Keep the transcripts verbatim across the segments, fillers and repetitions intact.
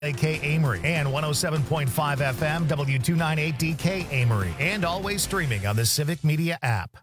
A K Amory and one oh seven point five F M W two ninety-eight D K Amory, and always streaming on the Civic Media app.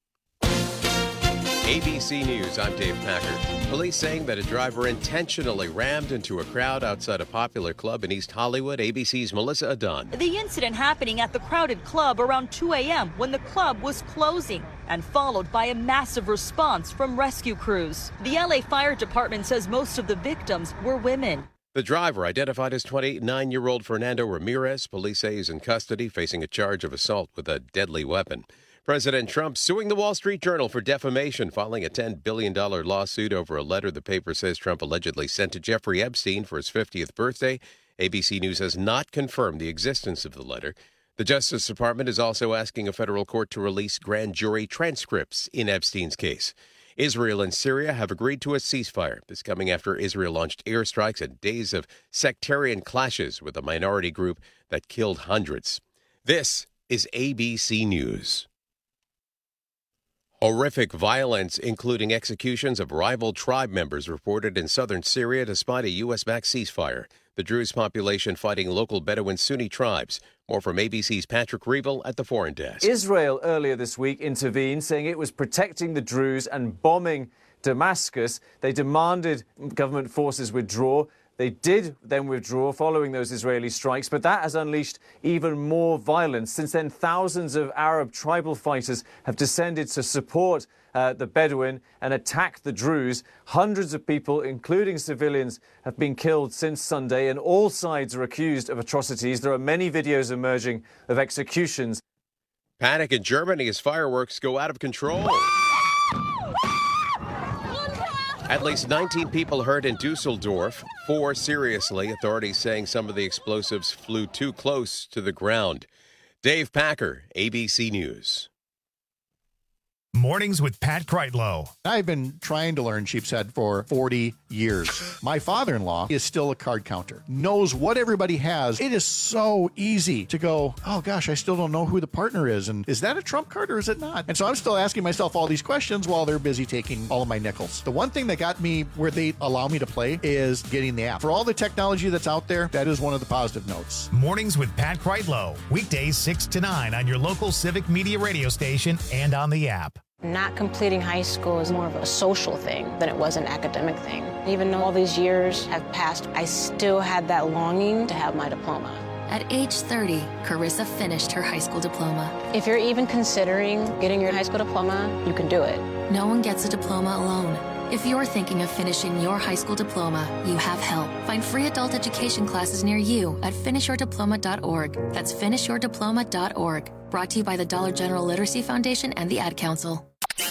A B C News, I'm Dave Packer. Police saying that a driver intentionally rammed into a crowd outside a popular club in East Hollywood. A B C's Melissa Adon. The incident happening at the crowded club around two a.m. when the club was closing, and followed by a massive response from rescue crews. The L A Fire Department says most of the victims were women. The driver, identified as twenty-nine-year-old Fernando Ramirez, police say is in custody, facing a charge of assault with a deadly weapon. President Trump suing the Wall Street Journal for defamation, filing a ten billion dollars lawsuit over a letter the paper says Trump allegedly sent to Jeffrey Epstein for his fiftieth birthday. A B C News has not confirmed the existence of the letter. The Justice Department is also asking a federal court to release grand jury transcripts in Epstein's case. Israel and Syria have agreed to a ceasefire. This coming after Israel launched airstrikes and days of sectarian clashes with a minority group that killed hundreds. This is A B C News. Horrific violence, including executions of rival tribe members, reported in southern Syria despite a U S-backed ceasefire. The Druze population fighting local Bedouin Sunni tribes. More from A B C's Patrick Reevell at the Foreign Desk. Israel earlier this week intervened, saying it was protecting the Druze and bombing Damascus. They demanded government forces withdraw. They did then withdraw following those Israeli strikes, but that has unleashed even more violence. Since then, thousands of Arab tribal fighters have descended to support uh, the Bedouin and attack the Druze. Hundreds of people, including civilians, have been killed since Sunday, and all sides are accused of atrocities. There are many videos emerging of executions. Panic in Germany as fireworks go out of control. At least nineteen people hurt in Dusseldorf, four seriously. Authorities saying some of the explosives flew too close to the ground. Dave Packer, A B C News. Mornings with Pat Kreitlow. I've been trying to learn sheep's head for forty years. My father-in-law is still a card counter, knows what everybody has. It is so easy to go, oh gosh, I still don't know who the partner is. And is that a trump card or is it not? And so I'm still asking myself all these questions while they're busy taking all of my nickels. The one thing that got me where they allow me to play is getting the app. For all the technology that's out there, that is one of the positive notes. Mornings with Pat Kreitlow. Weekdays six to nine on your local Civic Media radio station and on the app. Not completing high school is more of a social thing than it was an academic thing. Even though all these years have passed, I still had that longing to have my diploma. At age thirty, Carissa finished her high school diploma. If you're even considering getting your high school diploma, you can do it. No one gets a diploma alone. If you're thinking of finishing your high school diploma, you have help. Find free adult education classes near you at finish your diploma dot org. That's finish your diploma dot org. Brought to you by the Dollar General Literacy Foundation and the Ad Council.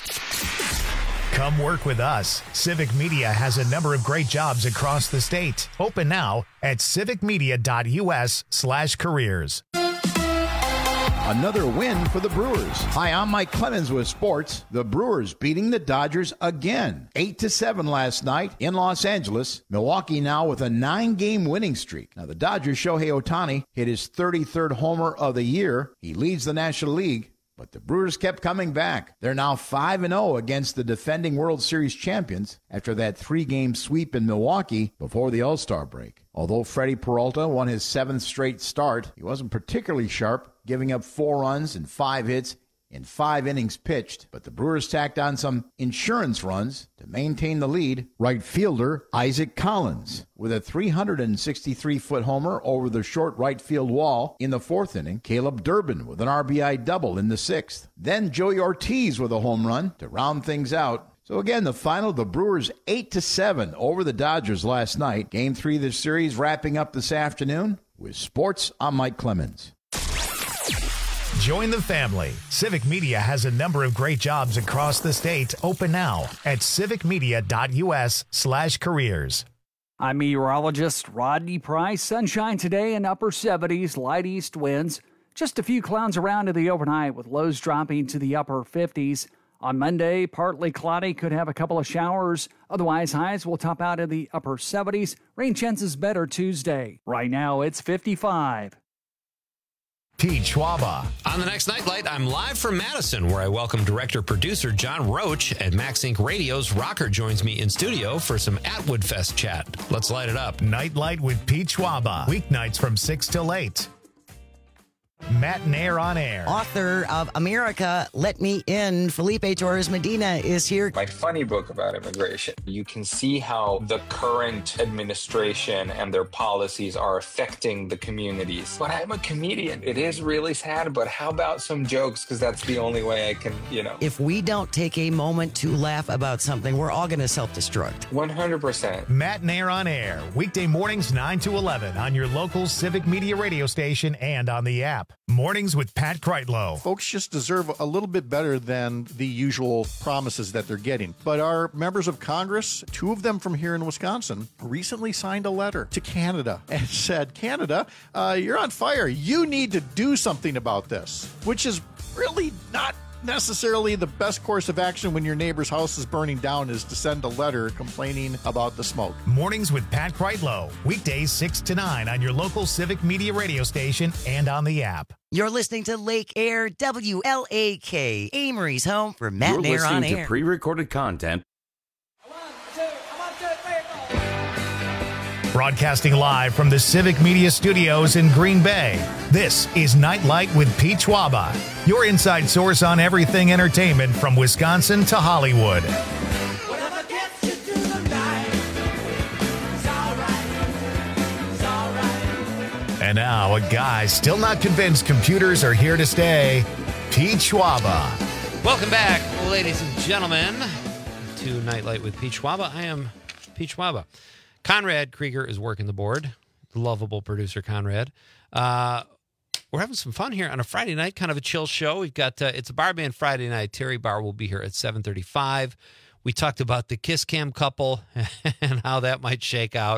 Come work with us. Civic Media has a number of great jobs across the state. Open now at civic media dot u s slash careers. Another win for the Brewers. Hi, I'm Mike Clemens with sports. The Brewers beating the Dodgers again. eight to seven last night in Los Angeles. Milwaukee now with a nine-game winning streak. Now, the Dodgers' Shohei Ohtani hit his thirty-third homer of the year. He leads the National League. But the Brewers kept coming back. They're now five and oh against the defending World Series champions after that three-game sweep in Milwaukee before the All-Star break. Although Freddie Peralta won his seventh straight start, he wasn't particularly sharp, giving up four runs and five hits in five innings pitched. But the Brewers tacked on some insurance runs to maintain the lead. Right fielder Isaac Collins with a three hundred sixty-three foot homer over the short right field wall in the fourth inning. Caleb Durbin with an R B I double in the sixth. Then Joey Ortiz with a home run to round things out. So again, the final, the Brewers eight to seven over the Dodgers last night. Game three of the series wrapping up this afternoon. With sports, I'm Mike Clemens. Join the family. Civic Media has a number of great jobs across the state. Open now at civic media dot u s slash careers. I'm meteorologist Rodney Price. Sunshine today in upper seventies, light east winds. Just a few clouds around in the overnight with lows dropping to the upper fifties. On Monday, partly cloudy, could have a couple of showers. Otherwise, highs will top out in the upper seventies. Rain chances better Tuesday. Right now, it's fifty-five. Pete Schwaba. On the next Nightlight, I'm live from Madison, where I welcome director-producer John Roach, and Max Incorporated. Radio's Rocker joins me in studio for some Atwood Fest chat. Let's light it up. Nightlight with Pete Schwaba. Weeknights from six till eight. Matt Nair on air. Author of America, Let Me In, Felipe Torres Medina is here. My funny book about immigration. You can see how the current administration and their policies are affecting the communities. But I'm a comedian. It is really sad, but how about some jokes? Because that's the only way I can, you know. If we don't take a moment to laugh about something, we're all going to self-destruct. one hundred percent. Matt Nair on air. Weekday mornings nine to eleven on your local Civic Media radio station and on the app. Mornings with Pat Kreitlow. Folks just deserve a little bit better than the usual promises that they're getting. But our members of Congress, two of them from here in Wisconsin, recently signed a letter to Canada and said, Canada, uh, you're on fire. You need to do something about this, which is really not necessarily the best course of action when your neighbor's house is burning down, is to send a letter complaining about the smoke. Mornings with Pat Kreitlow. Weekdays six to nine on your local Civic Media radio station and on the app. You're listening to Lake Air W L A K, Amory's home for Matt You're Nair on listening air. to pre-recorded content. Broadcasting live from the Civic Media Studios in Green Bay, this is Nightlight with Pete Schwaba, your inside source on everything entertainment from Wisconsin to Hollywood. And now, a guy still not convinced computers are here to stay, Pete Schwaba. Welcome back, ladies and gentlemen, to Nightlight with Pete Schwaba. I am Pete Schwaba. Conrad Krieger is working the board. The lovable producer, Conrad. Uh, we're having some fun here on a Friday night, kind of a chill show. We've got, uh, it's a bar band Friday night. Terry Barr will be here at seven thirty-five. We talked about the Kiss Cam couple and how that might shake out.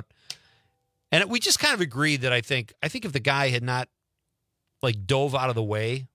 And we just kind of agreed that I think, I think if the guy had not, like, dove out of the way,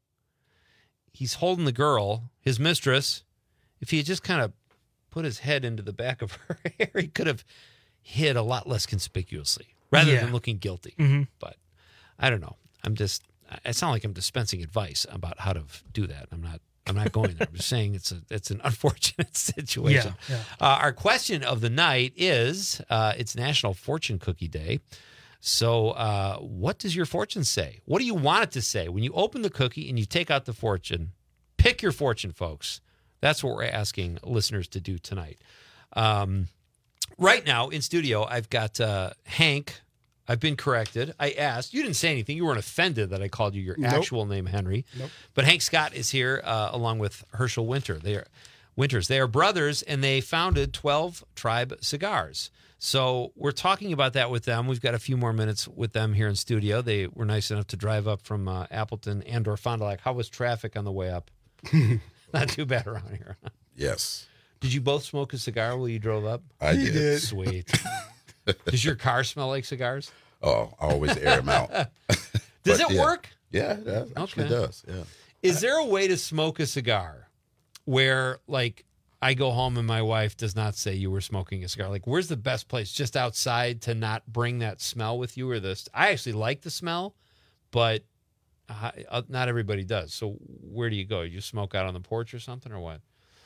he's holding the girl, his mistress. If he had just kind of put his head into the back of her hair, he could have hid a lot less conspicuously rather Yeah. than looking guilty. Mm-hmm. But I don't know. I'm just, I sound like I'm dispensing advice about how to do that. I'm not, I'm not going there. I'm just saying it's a, it's an unfortunate situation. Yeah, yeah. Uh, our question of the night is, uh, it's National Fortune Cookie Day. So uh, what does your fortune say? What do you want it to say? When you open the cookie and you take out the fortune, pick your fortune, folks. That's what we're asking listeners to do tonight. Um, Right now in studio, I've got uh, Hank. I've been corrected. I asked. You didn't say anything. You weren't offended that I called you your Nope. actual name, Henry. Nope. But Hank Scott is here uh, along with Herschel Winter. They are Winters. They are brothers, and they founded twelve Tribe Cigars. So we're talking about that with them. We've got a few more minutes with them here in studio. They were nice enough to drive up from uh, Appleton and or Fond du Lac. How was traffic on the way up? Not too bad around here. Yes. Did you both smoke a cigar while you drove up? I He did. did. Sweet. Does your car smell like cigars? Oh, I always air them out. Does But, it yeah. work? Yeah, it actually Okay. does. Yeah. Is there a way to smoke a cigar where, like, I go home and my wife does not say you were smoking a cigar? Like, where's the best place? Just outside to not bring that smell with you? Or this? I actually like the smell, but uh, not everybody does. So where do you go? You smoke out on the porch or something, or what?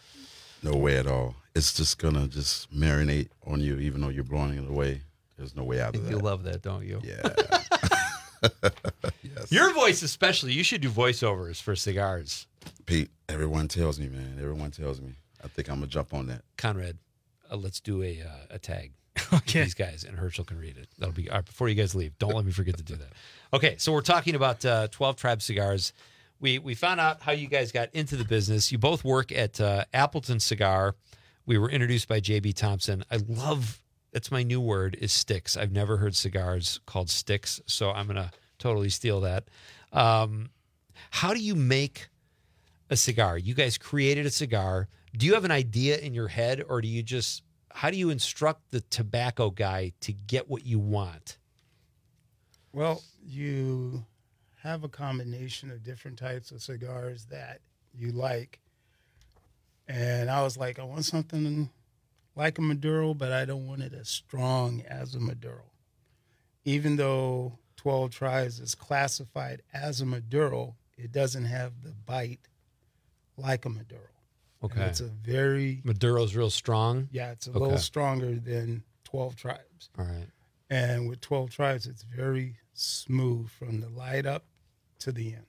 No way at all. It's just gonna just marinate on you, even though you're blowing it away. There's no way out of that. You love that, don't you? Yeah. Yes. Your voice especially. You should do voiceovers for cigars. Pete, everyone tells me, man. Everyone tells me. I think I'm gonna jump on that. Conrad, uh, let's do a uh, a tag. Okay. These guys, and Herschel can read it. That'll be all right, before you guys leave. Don't let me forget to do that. Okay, so we're talking about uh, twelve Tribe Cigars. We we found out how you guys got into the business. You both work at uh, Appleton Cigar. We were introduced by J B Thompson. I love, that's my new word, is sticks. I've never heard cigars called sticks, so I'm going to totally steal that. Um, how do you make a cigar? You guys created a cigar. Do you have an idea in your head, or do you just, how do you instruct the tobacco guy to get what you want? Well, you have a combination of different types of cigars that you like. And I was like, I want something like a Maduro, but I don't want it as strong as a Maduro. Even though twelve Tribes is classified as a Maduro, it doesn't have the bite like a Maduro. Okay. And it's a very... Maduro's real strong? Yeah, it's a okay. little stronger than twelve Tribes. All right. And with twelve Tribes, it's very smooth from the light up to the end.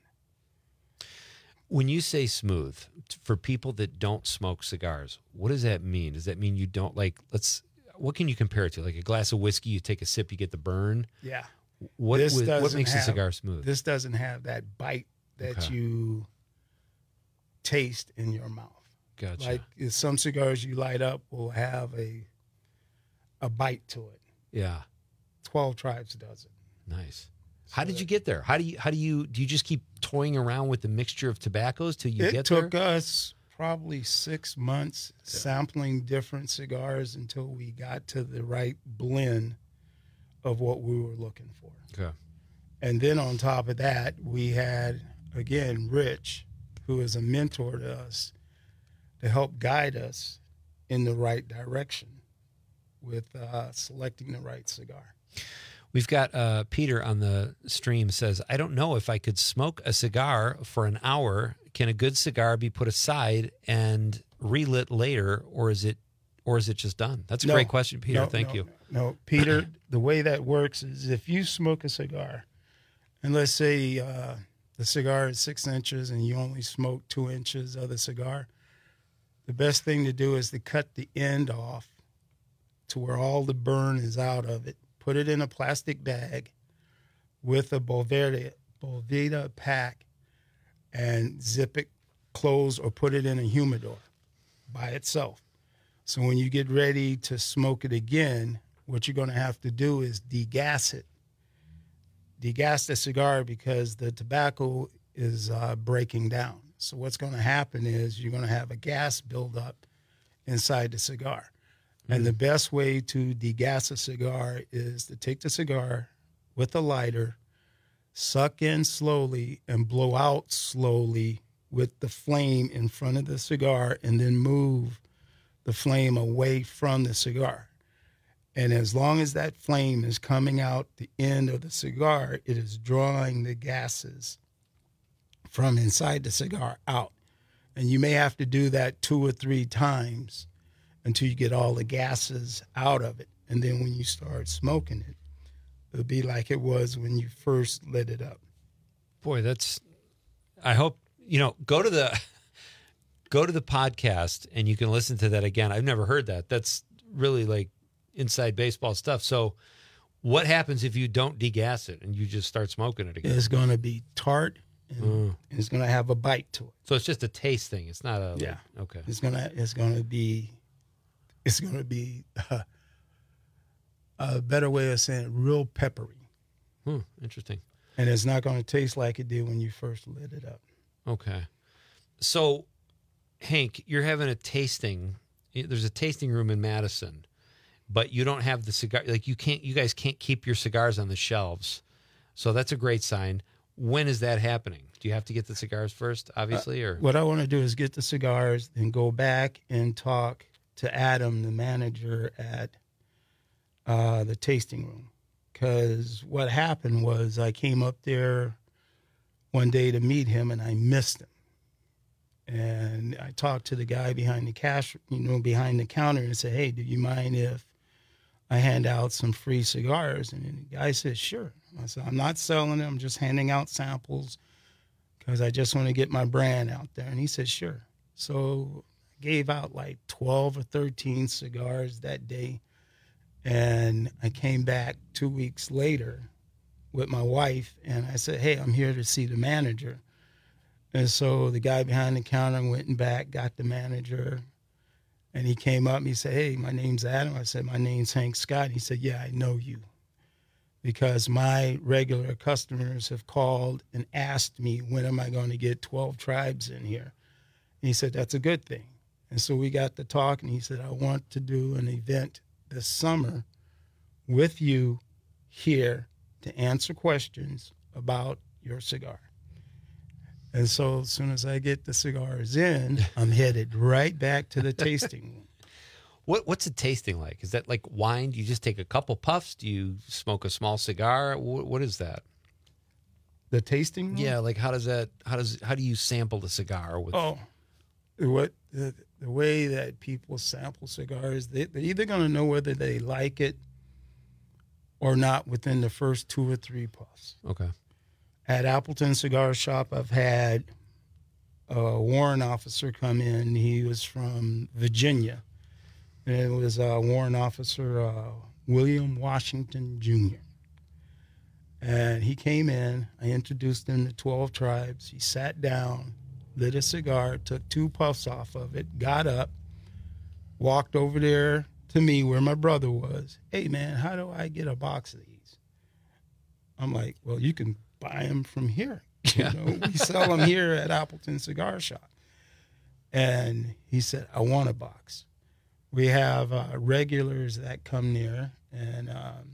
When you say smooth, for people that don't smoke cigars, what does that mean? Does that mean you don't like, let's, what can you compare it to? Like a glass of whiskey, you take a sip, you get the burn? Yeah. What, This with, what doesn't makes have- a cigar smooth? This doesn't have that bite that Okay. you taste in your mouth. Gotcha. Like if some cigars you light up will have a a bite to it. Yeah. twelve Tribes does it. Nice. How did you get there? How do you, how do you, do you just keep toying around with the mixture of tobaccos till you it get took there? us probably six months sampling different cigars until we got to the right blend of what we were looking for. Okay. And then on top of that, we had, again, Rich, who is a mentor to us, to help guide us in the right direction with uh, selecting the right cigar. We've got uh, Peter on the stream says, I don't know if I could smoke a cigar for an hour. Can a good cigar be put aside and relit later, or is it or is it just done? That's a No, great question, Peter. no, Thank no, you. No, Peter, the way that works is if you smoke a cigar, and let's say uh, the cigar is six inches and you only smoke two inches of the cigar, the best thing to do is to cut the end off to where all the burn is out of it. Put it in a plastic bag with a Boveda, Boveda pack and zip it closed or put it in a humidor by itself. So when you get ready to smoke it again, what you're going to have to do is degas it. Degas the cigar because the tobacco is uh, breaking down. So what's going to happen is you're going to have a gas buildup inside the cigar. And the best way to degas a cigar is to take the cigar with a lighter, suck in slowly, and blow out slowly with the flame in front of the cigar, and then move the flame away from the cigar. And as long as that flame is coming out the end of the cigar, it is drawing the gases from inside the cigar out. And you may have to do that two or three times until you get all the gases out of it. And then when you start smoking it, it'll be like it was when you first lit it up. Boy, that's, I hope, you know, go to the, go to the podcast and you can listen to that again. I've never heard that. That's really like inside baseball stuff. So what happens if you don't degas it and you just start smoking it again? It's going to be tart and, Mm. and it's going to have a bite to it. So it's just a taste thing. It's not a, like- Yeah. okay. It's going to, it's going to be, it's going to be uh, a better way of saying it, real peppery. Hmm, interesting. And it's not going to taste like it did when you first lit it up. Okay. So, Hank, you're having a tasting. There's a tasting room in Madison, but you don't have the cigar. Like you can't, you guys can't keep your cigars on the shelves. So that's a great sign. When is that happening? Do you have to get the cigars first, obviously, or What I want to do is get the cigars and go back and talk to Adam, the manager at uh, the tasting room. Because what happened was I came up there one day to meet him and I missed him. And I talked to the guy behind the cash, you know, behind the counter and said, hey, do you mind if I hand out some free cigars? And the guy said, sure. I said, I'm not selling them. I'm just handing out samples because I just want to get my brand out there. And he said, sure. So I gave out like twelve or thirteen cigars that day. And I came back two weeks later with my wife, and I said, hey, I'm here to see the manager. And so the guy behind the counter went and back, got the manager, and he came up and he said, hey, my name's Adam. I said, my name's Hank Scott. And he said, yeah, I know you, because my regular customers have called and asked me, when am I going to get twelve Tribes in here? And he said, that's a good thing. And so we got to talk, and he said, I want to do an event this summer with you here to answer questions about your cigar. And so as soon as I get the cigars in, I'm headed right back to the tasting room. What What's it tasting like? Is that like wine? Do you just take a couple puffs? Do you smoke a small cigar? What, what is that? The tasting room? Yeah, like how does that? How does how do you sample the cigar? With Oh, what the, the way that people sample cigars, they, they're either going to know whether they like it or not within the first two or three puffs. Okay. At Appleton Cigar Shop, I've had a warrant officer come in. He was from Virginia. And it was uh, Warrant Officer uh, William Washington Junior And he came in. I introduced him to twelve Tribes. He sat down, lit a cigar, took two puffs off of it, got up, walked over there to me where my brother was. Hey, man, how do I get a box of these? I'm like, well, you can buy them from here. Yeah. You know, we sell them here at Appleton Cigar Shop. And he said, I want a box. We have uh, regulars that come near, and um,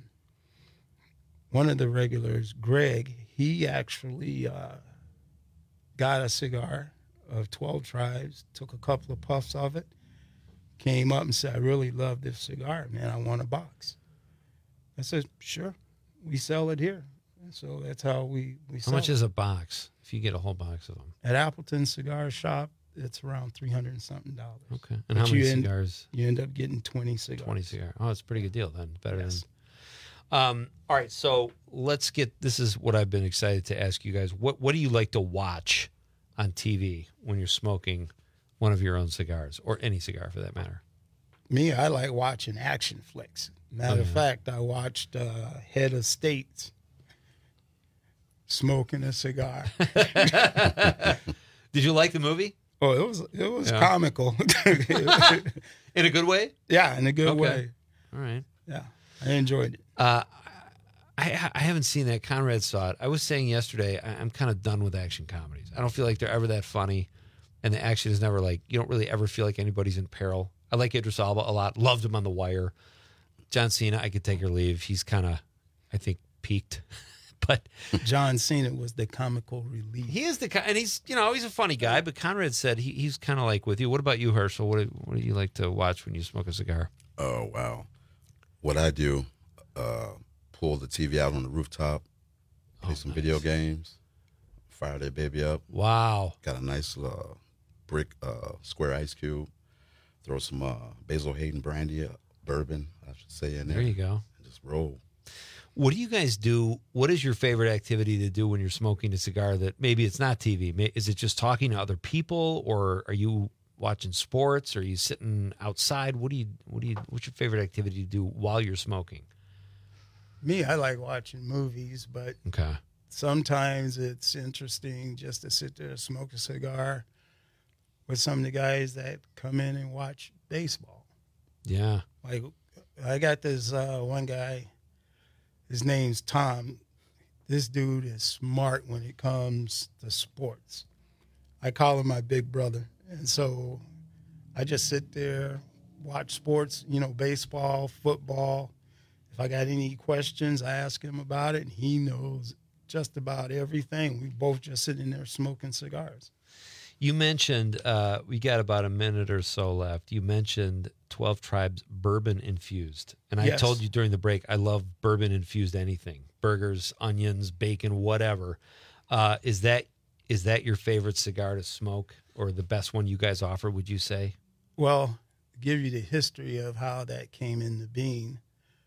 one of the regulars, Greg, he actually uh, got a cigar of twelve Tribes, took a couple of puffs of it, came up and said, I really love this cigar, man. I want a box. I said, sure. We sell it here. And so that's how we, we how sell much it. is a box if you get a whole box of them? At Appleton Cigar Shop, it's around three hundred and something dollars. Okay. And But how many you end- cigars? You end up getting twenty cigars. twenty cigars. Oh, it's a pretty good deal then. Better Yes. than. Um, all right. So let's get. This is what I've been excited to ask you guys. What What do you like to watch on T V when you're smoking one of your own cigars, or any cigar for that matter? Me, I like watching action flicks. Matter Oh, of yeah. fact, I watched uh, Head of States smoking a cigar. Did you like the movie? Oh, it was it was Yeah. comical. In a good way? Yeah, in a good Okay. way. All right. Yeah, I enjoyed it. Uh, I, I haven't seen that. Conrad saw it. I was saying yesterday, I, I'm kind of done with action comedies. I don't feel like they're ever that funny, and the action is never like, you don't really ever feel like anybody's in peril. I like Idris Elba a lot. Loved him on The Wire. John Cena, I could take or leave. He's kind of, I think, peaked. But John Cena was the comical relief. he is the ki- and he's you know he's a funny guy. But Conrad said he, he's kind of like with you. What about you, Herschel? What do, what do you like to watch when you smoke a cigar? Oh, wow. What I do, uh, pull the T V out on the rooftop, play Oh, some nice. video games, fire that baby up. Wow. Got a nice uh, brick uh, square ice cube. Throw some uh, Basil Hayden brandy, uh, bourbon, I should say, in there. There you go. And just roll. What do you guys do? What is your favorite activity to do when you're smoking a cigar that maybe it's not T V? May- Is it just talking to other people, or are you watching sports? Or are you sitting outside? What do you, what do you, what's your favorite activity to do while you're smoking? Me, I like watching movies, but Okay. sometimes it's interesting just to sit there and smoke a cigar with some of the guys that come in and watch baseball. Yeah. Like, I got this uh, one guy, his name's Tom. This dude is smart when it comes to sports. I call him my big brother. And so I just sit there, watch sports, you know, baseball, football. If I got any questions, I ask him about it, and he knows just about everything. We both just sitting there smoking cigars. You mentioned, uh, we got about a minute or so left. You mentioned twelve Tribes bourbon infused. And I Yes. told you during the break, I love bourbon infused anything, burgers, onions, bacon, whatever. Uh, is that is that your favorite cigar to smoke, or the best one you guys offer, would you say? Well, give you the history of how that came into being.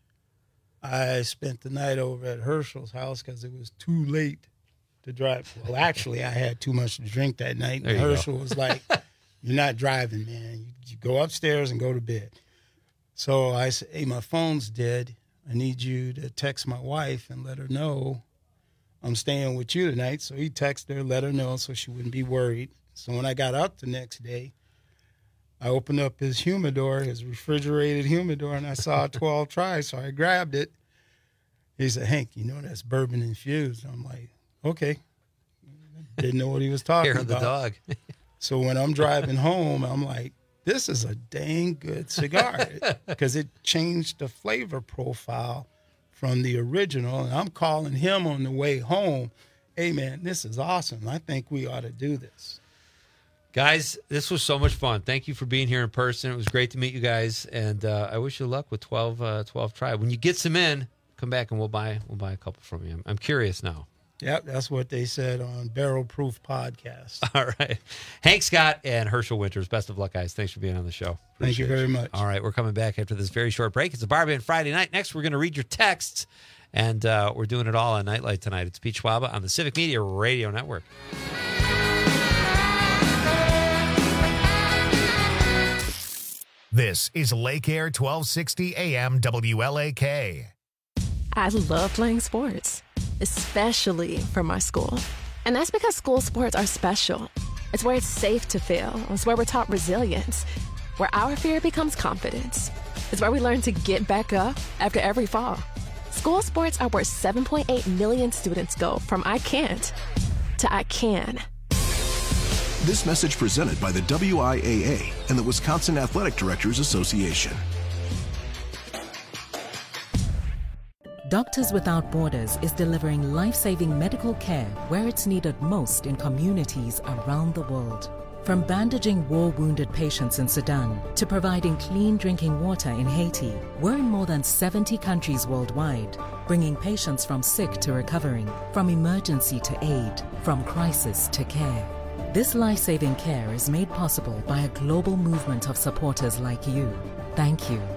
I spent the night over at Herschel's house because it was too late to drive. Well, actually, I had too much to drink that night. There And you go. Herschel was like, you're not driving, man. You, you go upstairs and go to bed. So I said, hey, my phone's dead. I need you to text my wife and let her know I'm staying with you tonight. So he texted her, let her know so she wouldn't be worried. So when I got up the next day, I opened up his humidor, his refrigerated humidor, and I saw twelve Tribes, so I grabbed it. He said, Hank, you know that's bourbon infused. I'm like, okay. Didn't know what he was talking Hair of the about. dog. So when I'm driving home, I'm like, this is a dang good cigar because it changed the flavor profile from the original. And I'm calling him on the way home, hey, man, this is awesome. I think we ought to do this. Guys, this was so much fun. Thank you for being here in person. It was great to meet you guys, and uh, I wish you luck with twelve, uh, twelve Tribe. When you get some in, come back and we'll buy we'll buy a couple from you. I'm, I'm curious now. Yep, that's what they said on Barrel Proof Podcast. All right. Hank Scott and Herschel Winters, best of luck, guys. Thanks for being on the show. Appreciate Thank you very you. much. All right, we're coming back after this very short break. It's a Barbie and Friday night. Next, we're going to read your texts, and uh, we're doing it all on Nightlight tonight. It's Pete Schwaba on the Civic Media Radio Network. This is Lake Air twelve sixty A M W L A K. I love playing sports, especially for my school. And that's because school sports are special. It's where it's safe to fail. It's where we're taught resilience, where our fear becomes confidence. It's where we learn to get back up after every fall. School sports are where seven point eight million students go from I can't to I can. This message presented by the W I A A and the Wisconsin Athletic Directors Association. Doctors Without Borders is delivering life-saving medical care where it's needed most in communities around the world. From bandaging war-wounded patients in Sudan to providing clean drinking water in Haiti, we're in more than seventy countries worldwide, bringing patients from sick to recovering, from emergency to aid, from crisis to care. This life-saving care is made possible by a global movement of supporters like you. Thank you.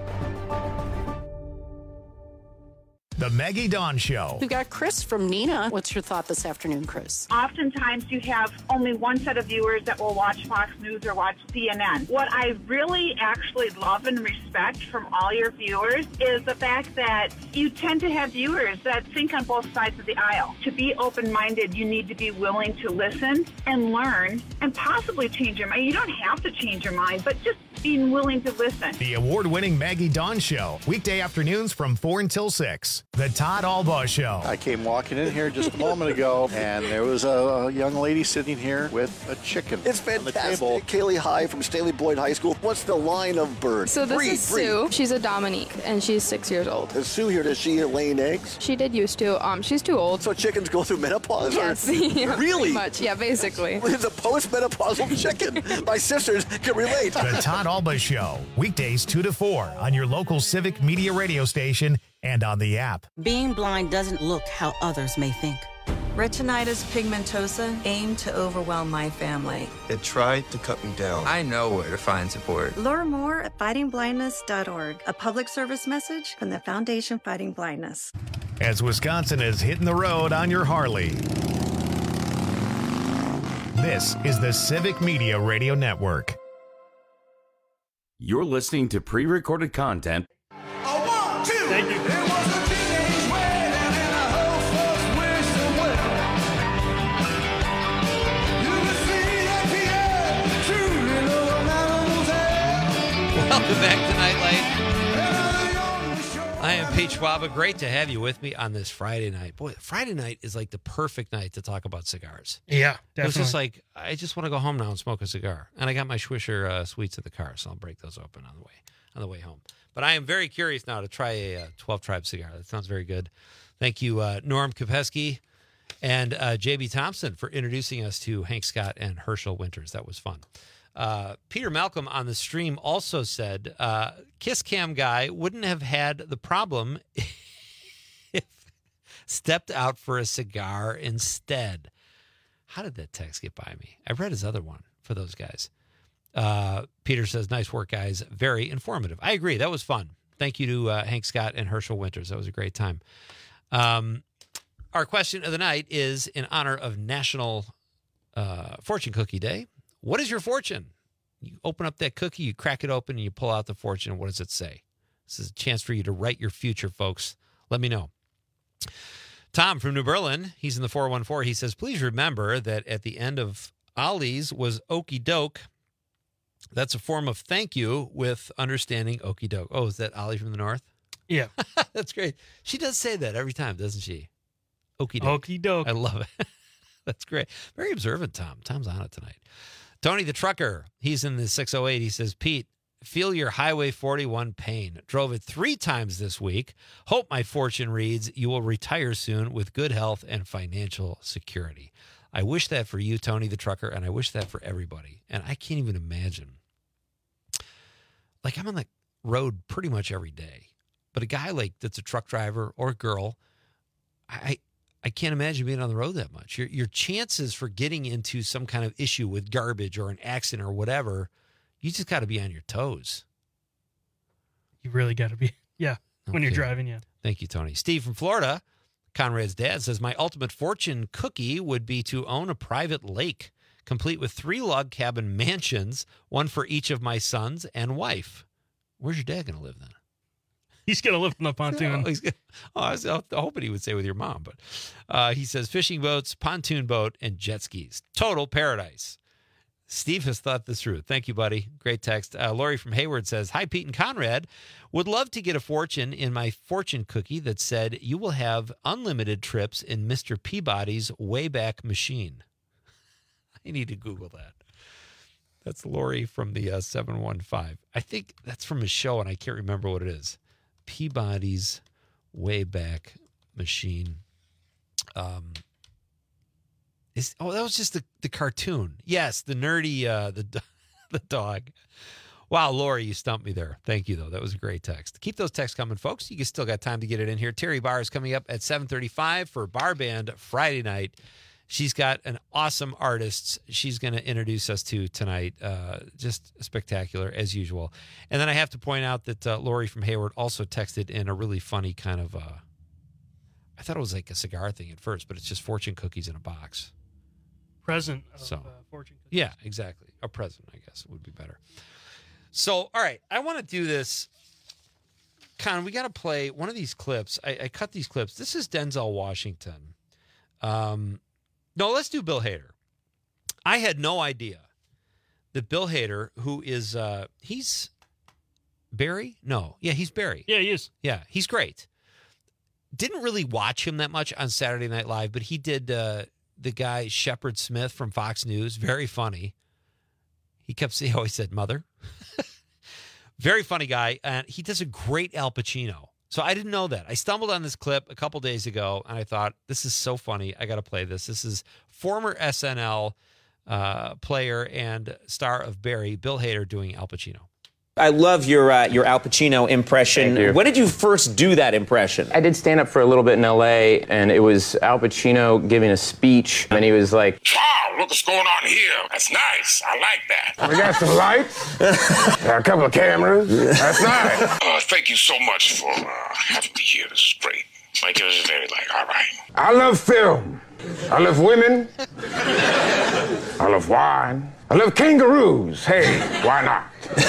The Maggie Dawn Show. We've got Chris from Nina. What's your thought this afternoon, Chris? Oftentimes you have only one set of viewers that will watch Fox News or watch C N N. What I really actually love and respect from all your viewers is the fact that you tend to have viewers that think on both sides of the aisle. To be open-minded, you need to be willing to listen and learn and possibly change your mind. You don't have to change your mind, but just being willing to listen. The award-winning Maggie Dawn Show. Weekday afternoons from four until six. The Todd Albaugh Show. I came walking in here just a moment ago, and there was a young lady sitting here with a chicken. It's fantastic. Kaylee High from Staley Boyd High School. What's the line of bird? So this breathe, is breathe. Sue. She's a Dominique, and she's six years old. Is Sue here? Does she lay eggs? She did used to. Um, she's too old. So chickens go through menopause? Yes. Or? Yeah, really? Pretty much. Yeah, basically. It's a post-menopausal chicken. My sisters can relate. The Todd Albaugh Show. Weekdays two to four on your local Civic Media radio station and on the app. Being blind doesn't look how others may think. Retinitis pigmentosa aimed to overwhelm my family. It tried to cut me down. I know where to find support. Learn more at fighting blindness dot org, a public service message from the Foundation Fighting Blindness. As Wisconsin is hitting the road on your Harley, this is the Civic Media Radio Network. You're listening to pre-recorded content. Oh, one, two. Thank you. There was a teenage wedding and a host was wished them well. You can see that Pierre truly loved Mademoiselle. Welcome back to Nightlight. I am Pete Schwaba. Great to have you with me on this Friday night. Boy, Friday night is like the perfect night to talk about cigars. Yeah, definitely. It was just like, I just want to go home now and smoke a cigar. And I got my Swisher uh, Sweets in the car, so I'll break those open on the way on the way home. But I am very curious now to try a uh, twelve Tribe cigar. That sounds very good. Thank you, uh, Norm Kopesky and uh, J B Thompson, for introducing us to Hank Scott and Herschel Winters. That was fun. Uh, Peter Malcolm on the stream also said, uh, Kiss Cam guy wouldn't have had the problem if stepped out for a cigar instead. How did that text get by me? I read his other one for those guys. Uh, Peter says, nice work, guys. Very informative. I agree. That was fun. Thank you to uh, Hank Scott and Herschel Winters. That was a great time. Um, our question of the night is in honor of National uh, Fortune Cookie Day. What is your fortune? You open up that cookie, you crack it open, and you pull out the fortune. What does it say? This is a chance for you to write your future, folks. Let me know. Tom from New Berlin, he's in the four one four. He says, please remember that at the end of Ollie's was okie doke. That's a form of thank you with understanding okie doke. Oh, is that Ollie from the North? Yeah. That's great. She does say that every time, doesn't she? Okie doke. Okie doke. I love it. That's great. Very observant, Tom. Tom's on it tonight. Tony the trucker, he's in the six oh eight. He says, Pete, feel your Highway forty-one pain. Drove it three times this week. Hope my fortune reads, you will retire soon with good health and financial security. I wish that for you, Tony the trucker, and I wish that for everybody. And I can't even imagine. Like, I'm on the road pretty much every day. But a guy like that's a truck driver or a girl, I I can't imagine being on the road that much. Your your chances for getting into some kind of issue with garbage or an accident or whatever, you just got to be on your toes. You really got to be, yeah, when you're Okay. driving, yeah. Thank you, Tony. Steve from Florida, Conrad's dad, says, my ultimate fortune cookie would be to own a private lake, complete with three log cabin mansions, one for each of my sons and wife. Where's your dad going to live then? He's going to live in the pontoon. Oh, he's gonna, oh, I was hoping he would say with your mom, but uh, he says fishing boats, pontoon boat, and jet skis. Total paradise. Steve has thought this through. Thank you, buddy. Great text. Uh, Lori from Hayward says, hi, Pete and Conrad. Would love to get a fortune in my fortune cookie that said you will have unlimited trips in Mister Peabody's Wayback Machine. I need to Google that. That's Lori from the uh, seven one five. I think that's from a show, and I can't remember what it is. Peabody's Wayback Machine. Um, is oh, that was just the, the cartoon. Yes, the nerdy, uh, the the dog. Wow, Lori, you stumped me there. Thank you, though. That was a great text. Keep those texts coming, folks. You can still got time to get it in here. Terry Barr is coming up at seven thirty-five for Bar Band Friday night. She's got an awesome artist she's going to introduce us to tonight. Uh, just spectacular, as usual. And then I have to point out that uh, Lori from Hayward also texted in a really funny kind of, uh, I thought it was like a cigar thing at first, but it's just fortune cookies in a box. Present of So, uh, fortune cookies. Yeah, exactly. A present, I guess, would be better. So, all right, I want to do this. Con, we got to play one of these clips. I, I cut these clips. This is Denzel Washington. Um, no, let's do Bill Hader. I had no idea that Bill Hader, who is, uh, he's Barry? No. Yeah, he's Barry. Yeah, he is. Yeah, he's great. Didn't really watch him that much on Saturday Night Live, but he did uh, the guy Shepard Smith from Fox News. Very funny. He kept saying, oh, he said, mother. Very funny guy. And he does a great Al Pacino. So I didn't know that. I stumbled on this clip a couple days ago, and I thought, this is so funny. I got to play this. This is former S N L uh, player and star of Barry, Bill Hader, doing Al Pacino. I love your uh, your Al Pacino impression. Thank you. When did you first do that impression? I did stand up for a little bit in L A, and it was Al Pacino giving a speech, and he was like, Wow, look what's going on here. That's nice. I like that. we got some lights, got a couple of cameras. That's nice. Uh, thank you so much for uh, having me here. This is great. Like, it was very, like, all right. I love film. I love women. I love wine. I love kangaroos. Hey, why not?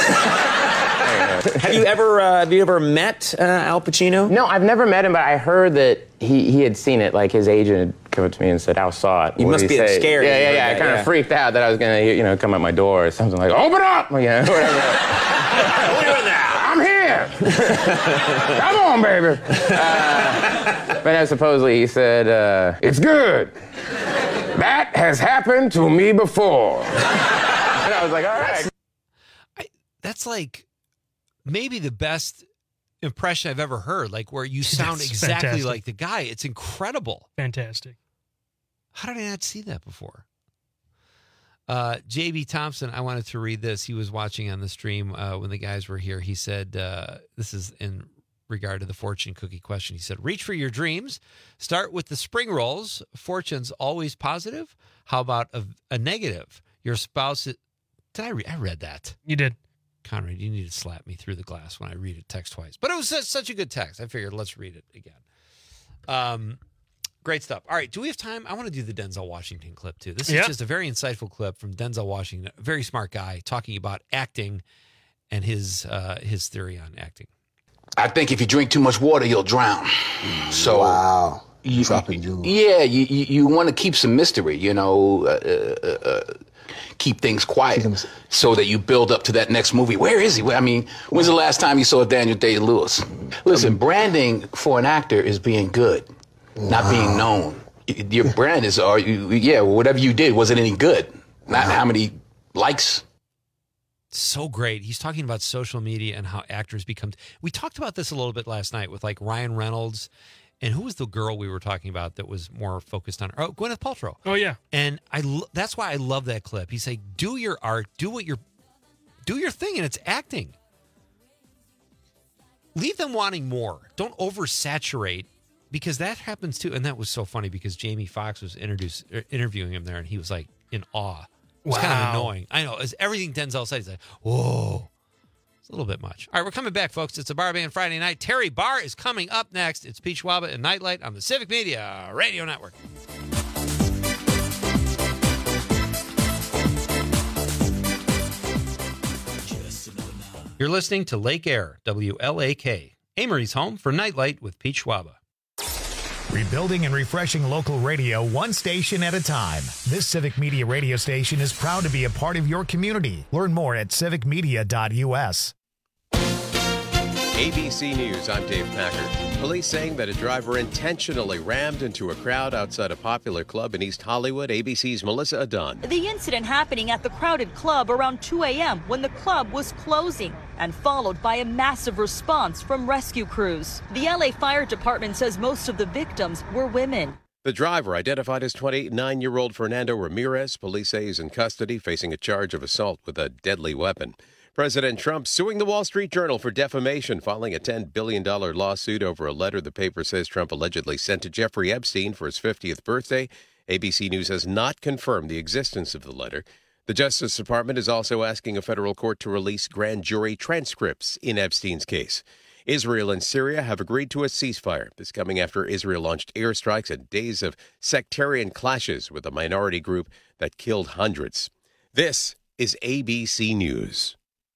Have you ever uh, have you ever met uh, Al Pacino? No, I've never met him, but I heard that he, he had seen it. Like, his agent had come up to me and said, Al saw it. You What must did he be say? scared. Yeah, You yeah, heard yeah. I that, kind of yeah. freaked out that I was going to, you know, come at my door or something like, open up! You know, whatever. I'm here! Come on, baby! Uh, but then supposedly he said, uh, it's good. That has happened to me before. And I was like, all right. I, that's like maybe the best impression I've ever heard, like where you sound That's exactly fantastic. like the guy. It's incredible. Fantastic. How did I not see that before? Uh, J B Thompson, I wanted to read this. He was watching on the stream uh, when the guys were here. He said, uh, this is in regard to the fortune cookie question. He said, reach for your dreams. Start with the spring rolls. Fortune's always positive. How about a, a negative? Your spouse... Is, did I read? I read that. You did. Conrad, you need to slap me through the glass when I read a text twice. But it was such- such a good text. I figured let's read it again. Um, great stuff. All right, do we have time? I want to do the Denzel Washington clip, too. This is Yeah. just a very insightful clip from Denzel Washington, a very smart guy, talking about acting and his uh, his theory on acting. I think if you drink too much water, you'll drown. So wow, you, yeah, you you, you want to keep some mystery, you know, uh, uh, uh, keep things quiet so that you build up to that next movie. Where is he? I mean, when's the last time you saw Daniel Day-Lewis? Listen, branding for an actor is being good, not being known. Your brand is, are you, yeah, whatever you did, was it any good? Not how many likes. So great. He's talking about social media and how actors become. We talked about this a little bit last night with like Ryan Reynolds And who was the girl we were talking about that was more focused on? Oh, Gwyneth Paltrow. Oh yeah. And I lo- that's why I love that clip. He's like, do your art, do what you're, do your thing, and it's acting. Leave them wanting more. Don't oversaturate, because that happens too. And that was so funny because Jamie Foxx was introduced, er, interviewing him there, and he was like in awe. It was kind of Wow. annoying. I know. It's everything Denzel said. He's like, whoa. It's a little bit much. All right, we're coming back, folks. It's a Bar Band Friday night. Terry Barr is coming up next. It's Pete Schwaba and Nightlight on the Civic Media Radio Network. You're listening to Lake Air, W L A K, Amory's home for Nightlight with Pete Schwaba. Rebuilding and refreshing local radio one station at a time. This Civic Media radio station is proud to be a part of your community. Learn more at civic media dot U S. A B C News, I'm Dave Packard. Police saying that a driver intentionally rammed into a crowd outside a popular club in East Hollywood. A B C's Melissa Adon. The incident happening at the crowded club around two a.m. when the club was closing, and followed by a massive response from rescue crews. The L A Fire Department says most of the victims were women. The driver, identified as twenty-nine-year-old Fernando Ramirez, police say is in custody facing a charge of assault with a deadly weapon. President Trump suing the Wall Street Journal for defamation, filing a ten billion dollars lawsuit over a letter the paper says Trump allegedly sent to Jeffrey Epstein for his fiftieth birthday. A B C News has not confirmed the existence of the letter. The Justice Department is also asking a federal court to release grand jury transcripts in Epstein's case. Israel and Syria have agreed to a ceasefire. This coming after Israel launched airstrikes and days of sectarian clashes with a minority group that killed hundreds. This is A B C News.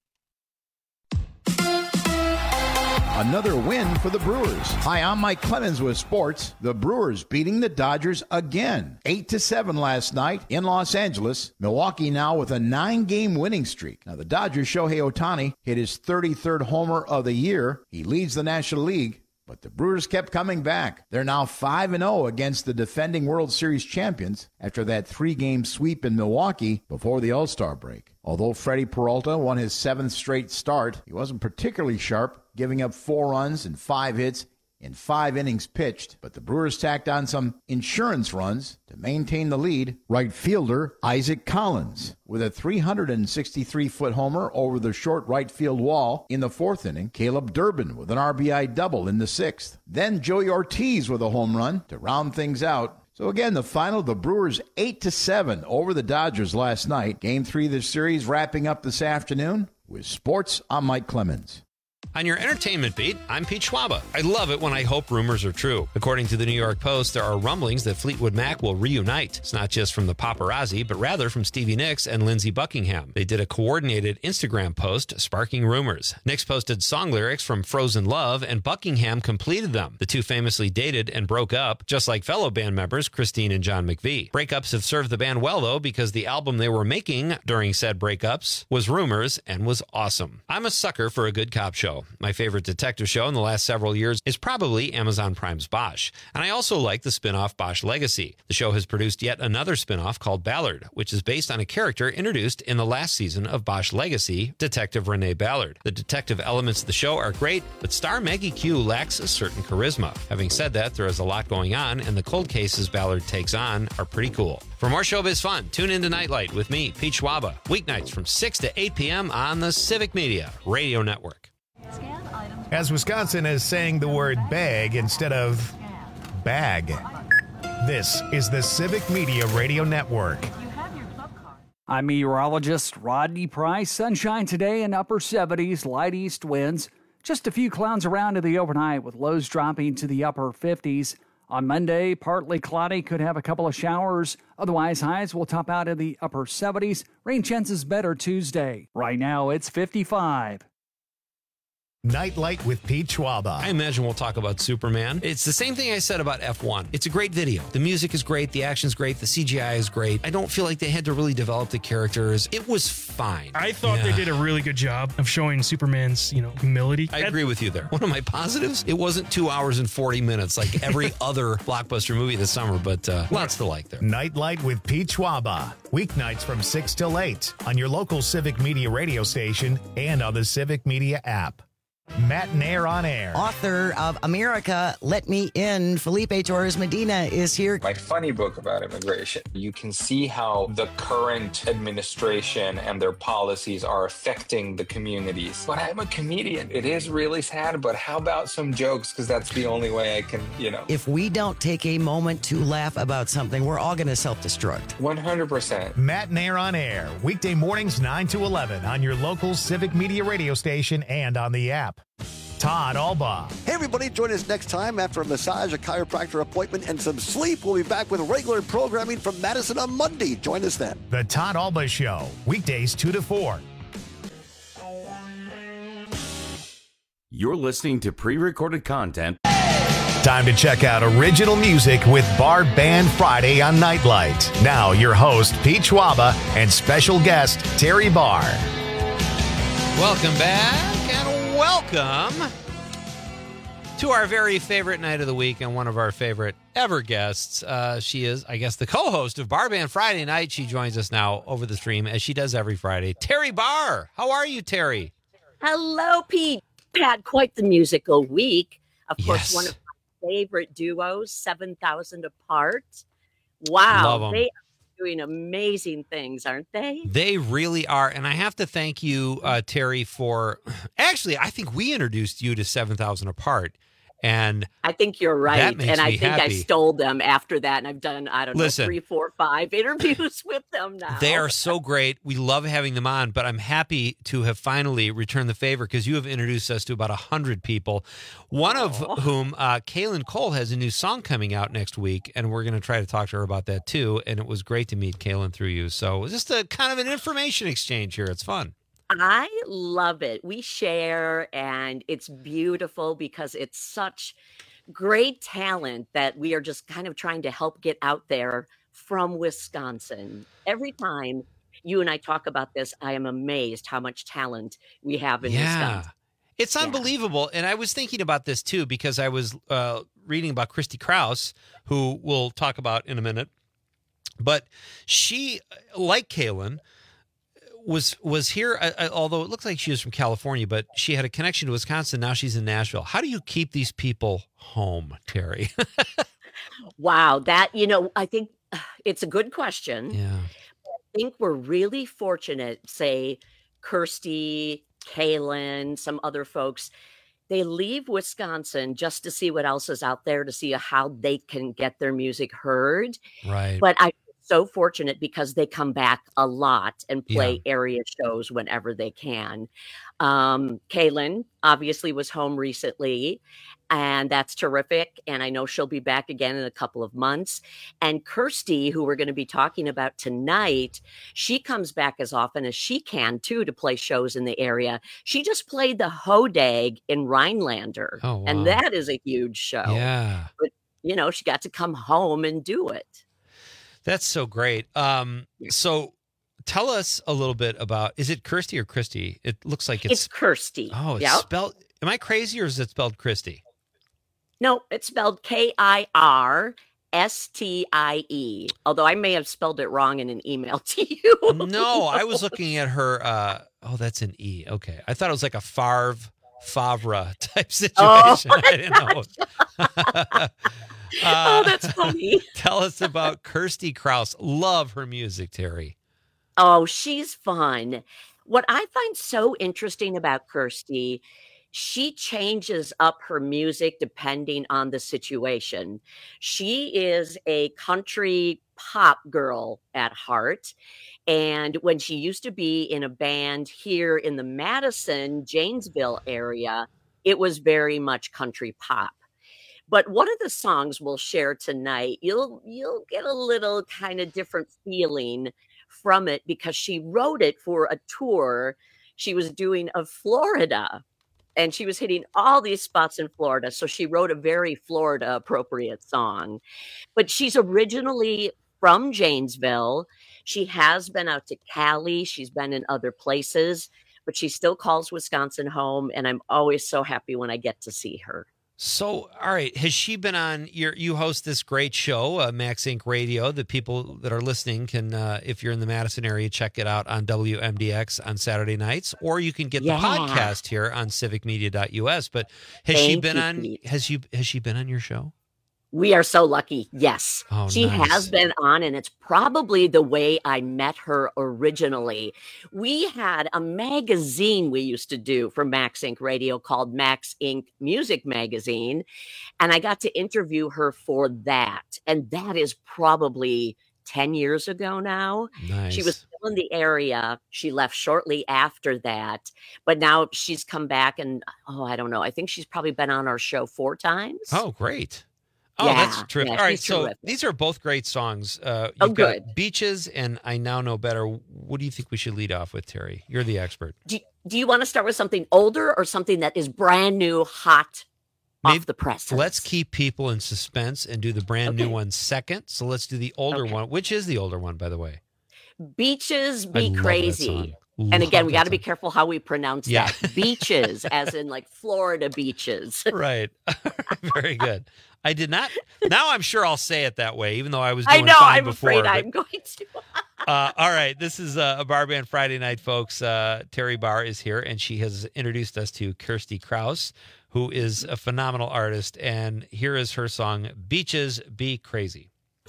Another win for the Brewers. Hi, I'm Mike Clemens with sports. The Brewers beating the Dodgers again. eight to seven last night in Los Angeles. Milwaukee now with a nine-game winning streak. Now, the Dodgers' Shohei Ohtani hit his thirty-third homer of the year. He leads the National League. But the Brewers kept coming back. They're now five and oh against the defending World Series champions after that three-game sweep in Milwaukee before the All-Star break. Although Freddie Peralta won his seventh straight start, he wasn't particularly sharp, giving up four runs and five hits in five innings pitched. But the Brewers tacked on some insurance runs to maintain the lead. Right fielder Isaac Collins with a three hundred sixty-three foot homer over the short right field wall in the fourth inning. Caleb Durbin with an R B I double in the sixth. Then Joey Ortiz with a home run to round things out. So again, the final, the Brewers eight to seven over the Dodgers last night. Game three of the series wrapping up this afternoon. With sports, I'm Mike Clemens. On your entertainment beat, I'm Pete Schwaba. I love it when I hope rumors are true. According to the New York Post, there are rumblings that Fleetwood Mac will reunite. It's not just from the paparazzi, but rather from Stevie Nicks and Lindsey Buckingham. They did a coordinated Instagram post sparking rumors. Nicks posted song lyrics from Frozen Love, and Buckingham completed them. The two famously dated and broke up, just like fellow band members Christine and John McVie. Breakups have served the band well, though, because the album they were making during said breakups was Rumors and was awesome. I'm a sucker for a good cop show. My favorite detective show in the last several years is probably Amazon Prime's Bosch. And I also like the spin-off Bosch Legacy. The show has produced yet another spin-off called Ballard, which is based on a character introduced in the last season of Bosch Legacy, Detective Renee Ballard. The detective elements of the show are great, but star Maggie Q lacks a certain charisma. Having said that, there is a lot going on, and the cold cases Ballard takes on are pretty cool. For more showbiz fun, tune into Nightlight with me, Pete Schwaba, weeknights from six to eight p.m. on the Civic Media Radio Network. As Wisconsin is saying the word bag instead of bag. This is the Civic Media Radio Network. I'm meteorologist Rodney Price. Sunshine today in upper seventies, light east winds. Just a few clouds around in the overnight with lows dropping to the upper fifties. On Monday, partly cloudy, could have a couple of showers. Otherwise, highs will top out in the upper seventies. Rain chances better Tuesday. Right now, it's fifty-five. Nightlight with Pete Schwaba. I imagine we'll talk about Superman. It's the same thing I said about F one. It's a great video. The music is great. The action's great. The C G I is great. I don't feel like they had to really develop the characters. It was fine. I thought Yeah. they did a really good job of showing Superman's, you know, humility. I agree with you there. One of my positives, it wasn't two hours and forty minutes like every other blockbuster movie this summer, but uh, lots to like there. Nightlight with Pete Schwaba. Weeknights from six till eight on your local Civic Media radio station and on the Civic Media app. Matt Nair on air. Author of America, Let Me In, Felipe Torres Medina is here. My funny book about immigration. You can see how the current administration and their policies are affecting the communities. But I'm a comedian. It is really sad, but how about some jokes? Because that's the only way I can, you know. If we don't take a moment to laugh about something, we're all going to self-destruct. one hundred percent. Matt Nair on air, weekday mornings nine to eleven on your local Civic Media radio station and on the app. Todd Alba. Hey, everybody, join us next time after a massage, a chiropractor appointment, and some sleep. We'll be back with regular programming from Madison on Monday. Join us then. The Todd Alba Show, weekdays two to four. You're listening to pre-recorded content. Time to check out original music with Bar Band Friday on Nightlight. Now, your host, Pete Schwaba, and special guest, Terry Barr. Welcome back and welcome to our very favorite night of the week and one of our favorite ever guests. Uh, she is, I guess, the co-host of Bar Band Friday Night. She joins us now over the stream as she does every Friday. Terry Barr. How are you, Terry? Hello, Pete. Had quite the musical week. Of course, Yes. one of my favorite duos, seven thousand Apart. Wow. Love 'em. They are doing amazing things, aren't they? They really are. And I have to thank you, uh, Terry, for actually, I think we introduced you to seven thousand Apart. And I think you're right. That makes And I me think I happy. stole them after that. And I've done, I don't Listen. know, three, four, five interviews with them now. They are so great. We love having them on, but I'm happy to have finally returned the favor because you have introduced us to about one hundred people, one of whom, uh, Kaylin Cole, has a new song coming out next week, and we're going to try to talk to her about that too. And it was great to meet Kaylin through you. So it's just a kind of an information exchange here. It's fun. I love it. We share, and it's beautiful because it's such great talent that we are just kind of trying to help get out there from Wisconsin. Every time you and I talk about this, I am amazed how much talent we have in Wisconsin. It's unbelievable. And I was thinking about this too, because I was uh, reading about Christy Krause, who we'll talk about in a minute. But she, like Kaylin, was was here, uh, although it looks like she was from California, but she had a connection to Wisconsin. Now she's in Nashville. How do you keep these people home, Terry? Wow, that, you know, I think uh, it's a good question. Yeah. I think we're really fortunate, say, Kirsty, Kaylin, some other folks, they leave Wisconsin just to see what else is out there, to see how they can get their music heard. Right. But I'm so fortunate because they come back a lot and play Yeah. area shows whenever they can. Um, Kaylin obviously was home recently, and that's terrific. And I know she'll be back again in a couple of months. And Kirsty, who we're going to be talking about tonight, she comes back as often as she can too to play shows in the area. She just played the Hodag in Rhinelander, Oh, wow. and that is a huge show. Yeah. But you know, she got to come home and do it. That's so great. Um, so tell us a little bit about, is it Kirsty or Christy? It looks like it's, It's Kirsty. Oh, it's Yep. spelled, am I crazy or is it spelled Christy? No, it's spelled K I R S T I E. Although I may have spelled it wrong in an email to you. No, I was looking at her. Uh, oh, that's an E. Okay. I thought it was like a Favre, Favre type Oh, situation. I didn't know. Uh, Oh, that's funny. Tell us about Kirsty Krause. Love her music, Terry. Oh, she's fun. What I find so interesting about Kirsty, she changes up her music depending on the situation. She is a country pop girl at heart. And when she used to be in a band here in the Madison, Janesville area, it was very much country pop. But one of the songs we'll share tonight, you'll you'll get a little kind of different feeling from it because she wrote it for a tour she was doing of Florida. And she was hitting all these spots in Florida. So she wrote a very Florida appropriate song. But she's originally from Janesville. She has been out to Cali. She's been in other places, but she still calls Wisconsin home. And I'm always so happy when I get to see her. So, all right, has she been on your, you host this great show, uh, Max Inc Radio. The people that are listening can, uh, if you're in the Madison area, check it out on W M D X on Saturday nights, or you can get Yeah. the podcast here on civic media dot U S. But has she Thank been you, on, Pete. has you, has she been on your show? We are so lucky. Yes. Oh, she nice. has been on, and it's probably the way I met her originally. We had a magazine we used to do for Max Inc Radio called Max Inc Music Magazine, and I got to interview her for that. And that is probably ten years ago now. Nice. She was still in the area. She left shortly after that, but now she's come back, and oh, I don't know. I think she's probably been on our show four times. Oh, great. Oh, Yeah, that's terrific. yeah, All right, she's so terrific. these are both great songs. Uh, Oh, you've got good. Beaches and I Now Know Better. What do you think we should lead off with, Terry? You're the expert. Do, do you want to start with something older or something that is brand new, hot, Maybe- off the press? Let's keep people in suspense and do the brand new Okay. one second. So let's do the older Okay. one. Which is the older one, by the way? Beaches I Be love that Crazy. song. And Love again, we that got to be song. careful how we pronounce Yeah. that. Beaches, as in like Florida beaches. Right. Very good. I did not. Now I'm sure I'll say it that way, even though I was I doing know. fine I'm before. afraid but- I'm going to. Uh, all right, this is uh, a Bar Band Friday night, folks. Uh, Terry Barr is here, and she has introduced us to Kirsty Krause, who is a phenomenal artist. And here is her song, Beaches Be Crazy.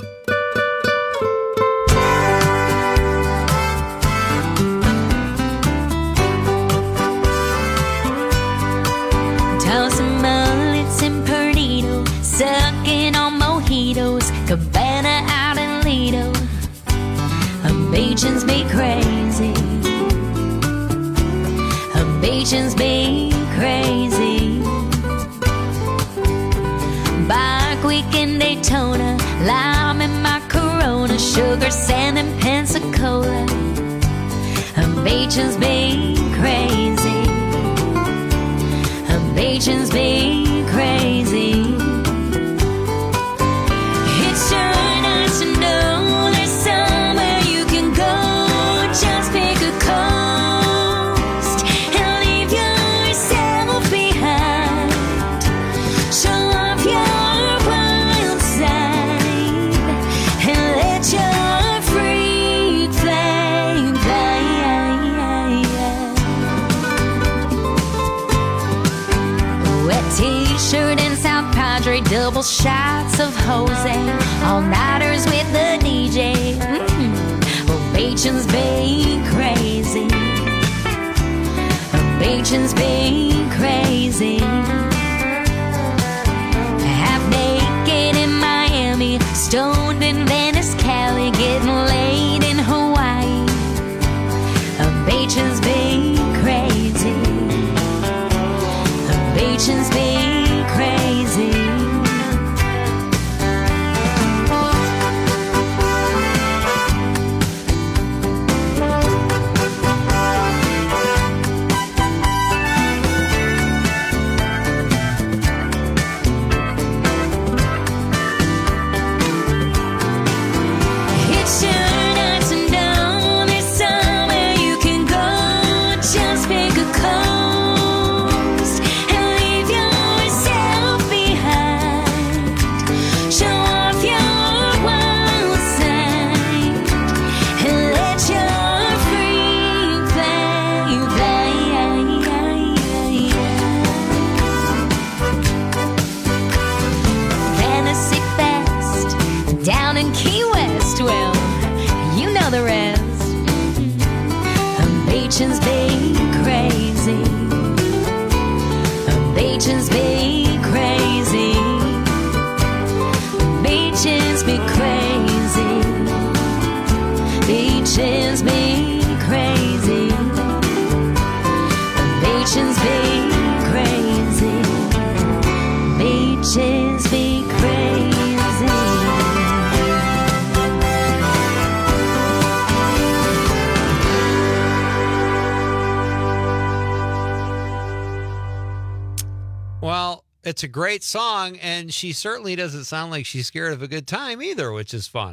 Tossing mullets and Perdido, sucking on mojitos, Cabana out in Lido. Beaches be crazy. Beaches be crazy. Bike week in Daytona, lime in my Corona, sugar, sand, and Pensacola. Beaches be crazy. Beaches be crazy. It's sure nice to know there's somewhere you can go. Just pick a coast and leave yourself behind. Show off your wild side and let your freak flame fly. Wet t-shirt and South Padre, double shots of Jose, all-nighters with the D J. Mm. Well, Beaches be crazy. Beaches be crazy. Half naked in Miami, stoned in Venice, Cali, getting laid in Hawaii. Beaches be crazy. Beaches be crazy. It's sure nice to know there's somewhere you can go. Just pick a coast and leave yourself behind. Show off your wild side and let your freak flame fly. Fantasy Fest down in Key West. Well, you know the rest. Beaches be crazy. Beaches be crazy. Beaches be crazy. Beaches be crazy. Beaches be crazy. Beaches be crazy. Well, it's a great song, and she certainly doesn't sound like she's scared of a good time either, which is fun.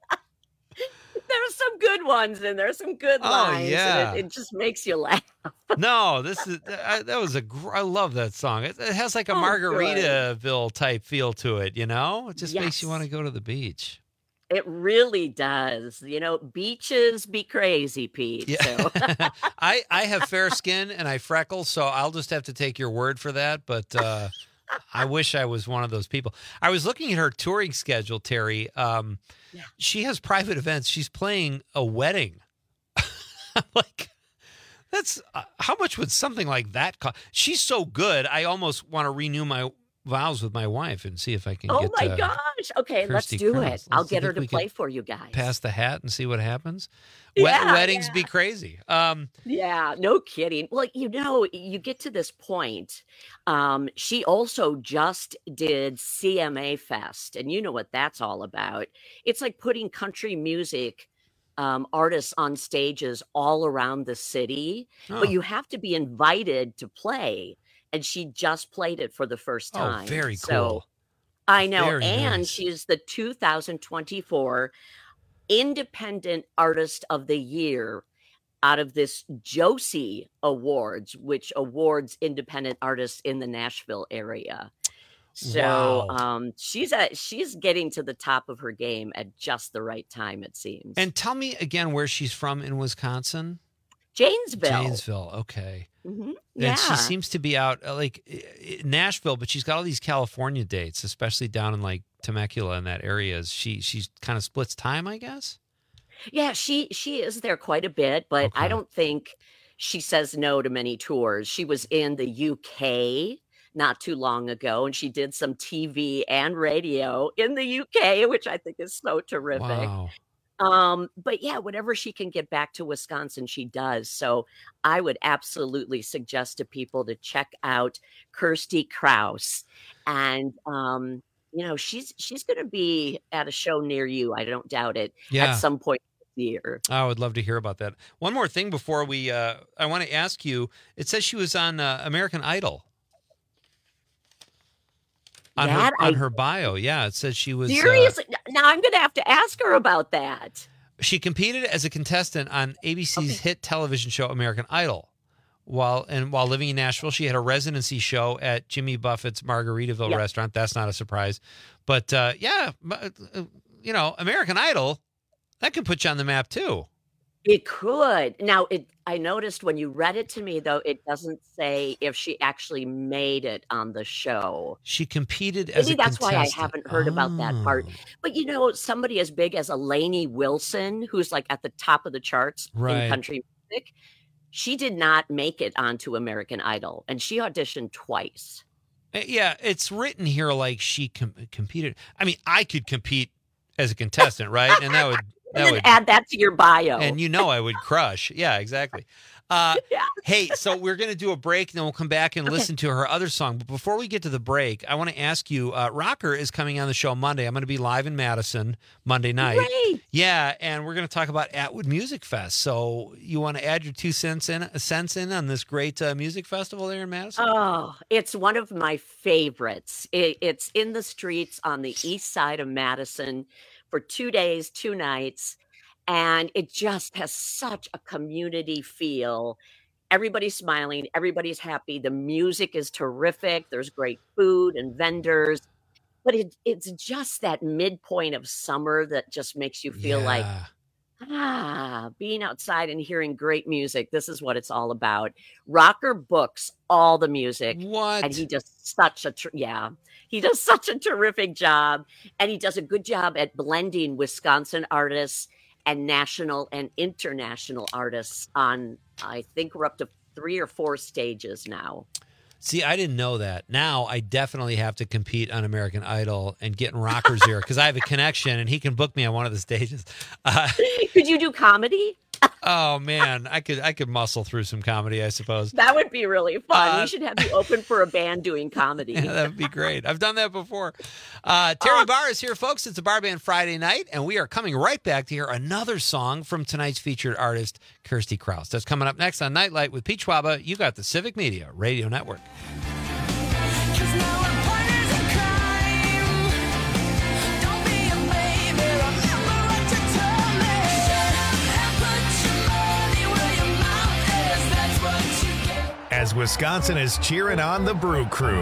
There's some good ones and there's some good Oh, lines. yeah. And it, it just makes you laugh. No, this is I, that was a gr- I love that song. It, it has like a Oh, Margaritaville type feel to it, you know? It just makes you Yes. want to go to the beach. It really does. You know, beaches be crazy, Pete. So. I I have fair skin and I freckle, so I'll just have to take your word for that, but uh I wish I was one of those people. I was looking at her touring schedule, Terry. Um, Yeah. She has private events. She's playing a wedding. I'm like, that's uh, how much would something like that cost? She's so good. I almost want to renew my vows with my wife and see if I can Oh get my uh, gosh. Okay, let's Kirsty do Krause. it. I'll Let's get see her if to we play can for you guys. pass the hat and see what happens. Wed- Yeah, weddings yeah. be crazy. Um, Yeah, no kidding. Well, you know, you get to this point. Um, she also just did C M A Fest, and you know what that's all about. It's like putting country music um, artists on stages all around the city, Oh. but you have to be invited to play. And she just played it for the first Oh, time. very So cool. I know. Very and nice. she's the two thousand twenty-four Independent Artist of the Year out of this Josie Awards, which awards independent artists in the Nashville area. So Wow. um, she's at, she's getting to the top of her game at just the right time, it seems. And tell me again where she's from in Wisconsin. Janesville. Janesville. Okay. Mhm. Yeah. And she seems to be out uh, like i- i- Nashville, but she's got all these California dates, especially down in like Temecula and that area. She she's kind of splits time, I guess. Yeah, she she is there quite a bit, but I Okay. don't think she says no to many tours. She was in the U K not too long ago, and she did some T V and radio in the U K, which I think is so terrific. Wow. Um, but yeah, whenever she can get back to Wisconsin, she does. So I would absolutely suggest to people to check out Kirsty Krause. And um, you know, she's she's gonna be at a show near you, I don't doubt it, Yeah. at some point this year. I would love to hear about that. One more thing before we, uh, I want to ask you. It says she was on uh, American Idol. On her That on I- her bio, yeah, it says she was. Uh, Seriously? Now I'm gonna have to ask her about that. she competed as a contestant on A B C's hit television show American Idol. While and while living in Nashville, she had a residency show at Jimmy Buffett's Margaritaville Yep. restaurant. That's not a surprise, but uh, yeah, but, uh, you know, American Idol that can put you on the map too. It could. Now, it. I noticed when you read it to me, though, it doesn't say if she actually made it on the show. She competed as Maybe a that's why I contestant. haven't heard about that part. Oh. But you know, somebody as big as Lainey Wilson, who's like at the top of the charts Right. in country music, she did not make it onto American Idol, and she auditioned twice. Uh, Yeah, it's written here like she com- competed. I mean, I could compete as a contestant, right? And that would And that then would add that to your bio. and you know I would crush. Yeah, exactly. Uh, Yeah. Hey, so we're going to do a break, and then we'll come back and listen to her other song. But before we get to the break, I want to ask you, uh, Rocker is coming on the show Monday. I'm going to be live in Madison Monday night. Great. Yeah, and we're going to talk about Atwood Music Fest. So you want to add your two cents in, cents in on this great uh, music festival there in Madison? Oh, it's one of my favorites. It, it's in the streets on the east side of Madison for two days, two nights. And it just has such a community feel. Everybody's smiling, everybody's happy. The music is terrific. There's great food and vendors. But it, it's just that midpoint of summer that just makes you feel like, Yeah. ah, being outside and hearing great music. This is what it's all about. Rocker books all the music. What? And he does such a, ter- yeah, he does such a terrific job. And he does a good job at blending Wisconsin artists and national and international artists on, I think we're up to three or four stages now. See, I didn't know that. Now I definitely have to compete on American Idol and get in Rocker's ear because I have a connection and he can book me on one of the stages. Uh, Could you do comedy? oh man, I could I could muscle through some comedy, I suppose. That would be really fun. Uh, we should have you open for a band doing comedy. Yeah, that would be great. I've done that before. Uh, Terry Barr is here, folks. It's a Bar Band Friday night, and we are coming right back to hear another song from tonight's featured artist, Kirsty Krause. That's coming up next on Nightlight with Pete Schwaba. You got the Civic Media Radio Network. Wisconsin is cheering on the Brew Crew.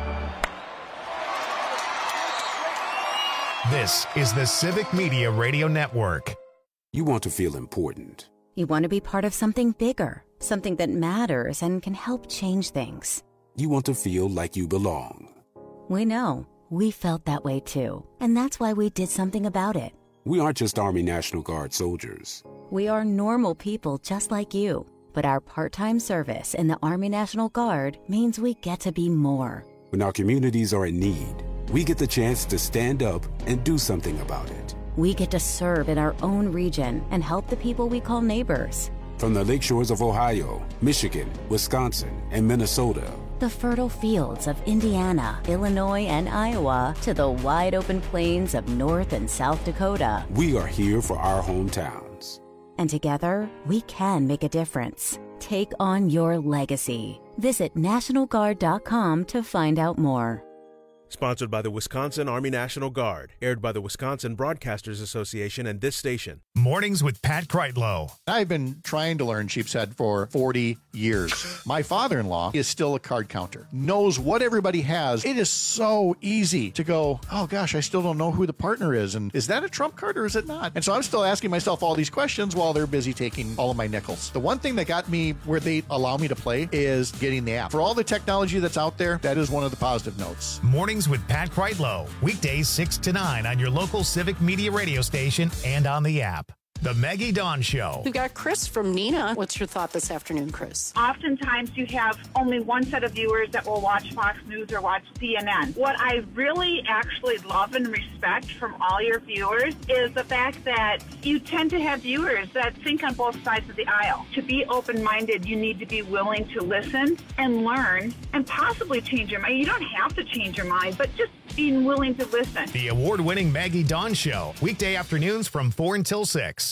This is the Civic Media Radio Network. You want to feel important. You want to be part of something bigger, something that matters and can help change things. You want to feel like you belong. We know. We felt that way too. And that's why we did something about it. We aren't just Army National Guard soldiers. We are normal people just like you. But our part-time service in the Army National Guard means we get to be more. When our communities are in need, we get the chance to stand up and do something about it. We get to serve in our own region and help the people we call neighbors. From the lakeshores of Ohio, Michigan, Wisconsin, and Minnesota, the fertile fields of Indiana, Illinois, and Iowa, to the wide open plains of North and South Dakota. We are here for our hometowns. And together, we can make a difference. Take on your legacy. Visit National Guard dot com to find out more. Sponsored by the Wisconsin Army National Guard. Aired by the Wisconsin Broadcasters Association and this station. Mornings with Pat Kreitlow. I've been trying to learn Sheepshead for forty years. My father-in-law is still a card counter, knows what everybody has. It is so easy to go, oh gosh, I still don't know who the partner is. And is that a trump card or is it not? And so I'm still asking myself all these questions while they're busy taking all of my nickels. The one thing that got me where they allow me to play is getting the app. For all the technology that's out there, that is one of the positive notes. Mornings with Pat Kreitlow. Weekdays six to nine on your local Civic Media radio station and on the app. The Maggie Dawn Show. We've got Chris from Neenah. What's your thought this afternoon, Chris? Oftentimes you have only one set of viewers that will watch Fox News or watch C N N. What I really actually love and respect from all your viewers is the fact that you tend to have viewers that think on both sides of the aisle. To be open-minded, you need to be willing to listen and learn and possibly change your mind. You don't have to change your mind, but just being willing to listen. The award-winning Maggie Dawn Show. Weekday afternoons from four until six.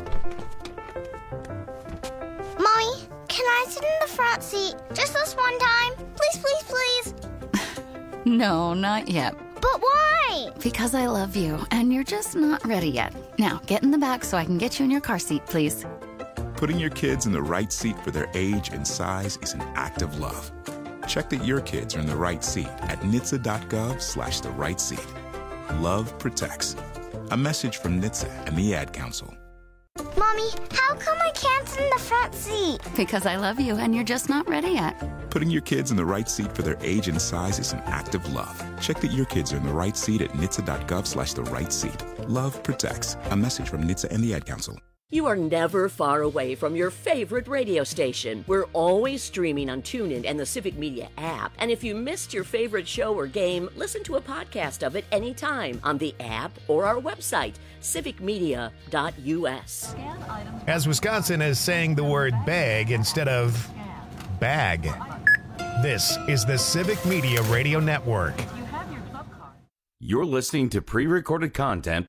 Mommy, can I sit in the front seat just this one time? Please, please, please. No, not yet. But why? Because I love you, and you're just not ready yet. Now, get in the back so I can get you in your car seat, please. Putting your kids in the right seat for their age and size is an act of love. Check that your kids are in the right seat at N H T S A dot gov slash the right seat. Love protects. A message from N H T S A and the Ad Council. Mommy, how come I can't sit in the front seat? Because I love you, and you're just not ready yet. Putting your kids in the right seat for their age and size is an act of love. Check that your kids are in the right seat at N H T S A dot gov slash the right seat. Love protects. A message from N H T S A and the Ad Council. You are never far away from your favorite radio station. We're always streaming on TuneIn and the Civic Media app. And if you missed your favorite show or game, listen to a podcast of it anytime on the app or our website, civic media dot u s. As Wisconsin is saying the word bag instead of bag. This is the Civic Media Radio Network. You're listening to pre-recorded content.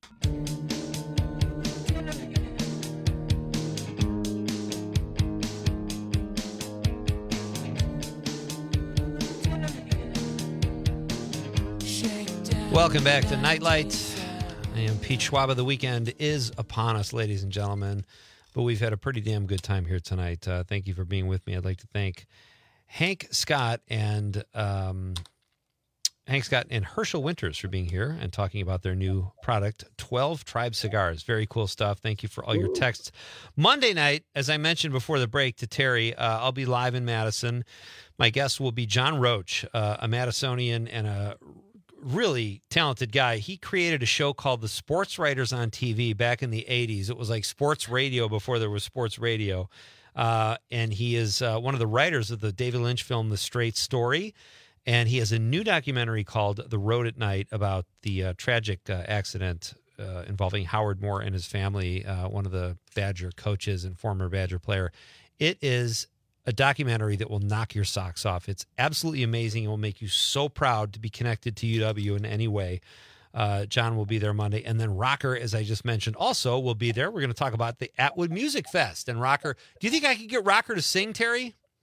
Welcome back to Nightlight. I am Pete Schwaba. The weekend is upon us, ladies and gentlemen, but we've had a pretty damn good time here tonight. Uh, thank you for being with me. I'd like to thank Hank Scott and um, Hank Scott and Herschel Winters for being here and talking about their new product, twelve Tribe Cigars. Very cool stuff. Thank you for all your texts. Monday night, as I mentioned before the break to Terry, uh, I'll be live in Madison. My guest will be John Roach, uh, a Madisonian and a really talented guy. He created a show called The Sports Writers on T V back in the eighties. It was like sports radio before there was sports radio. Uh, and he is uh, one of the writers of the David Lynch film, The Straight Story. And he has a new documentary called The Road at Night about the uh, tragic uh, accident uh, involving Howard Moore and his family, uh, one of the Badger coaches and former Badger player. It is a documentary that will knock your socks off. It's absolutely amazing. It will make you so proud to be connected to U W in any way. Uh, John will be there Monday. And then Rocker, as I just mentioned, also will be there. We're going to talk about the Atwood Music Fest. And Rocker, do you think I could get Rocker to sing, Terry?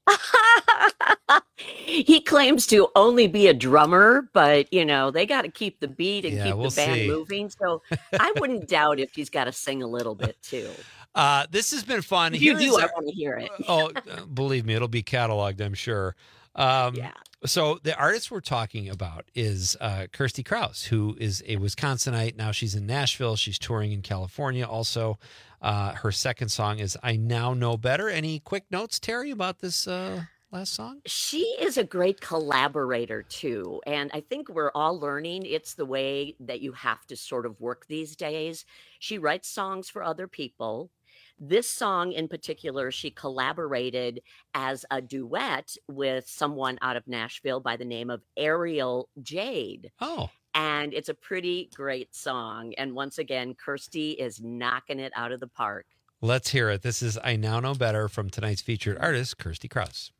He claims to only be a drummer, but you know, they got to keep the beat and Yeah, keep we'll the band see. moving. So I wouldn't doubt if he's got to sing a little bit too. Uh, this has been fun. If you Here do, is I our- want to hear it. oh, uh, believe me, it'll be cataloged, I'm sure. Um, Yeah. So the artist we're talking about is uh, Kirsty Krause, who is a Wisconsinite. Now she's in Nashville. She's touring in California also. Uh, her second song is I Now Know Better. Any quick notes, Terry, about this uh, last song? She is a great collaborator too. And I think we're all learning it's the way that you have to sort of work these days. She writes songs for other people. This song in particular, she collaborated as a duet with someone out of Nashville by the name of Ariel Jade. Oh. And it's a pretty great song. And once again, Kirsty is knocking it out of the park. Let's hear it. This is I Now Know Better from tonight's featured artist, Kirsty Krause.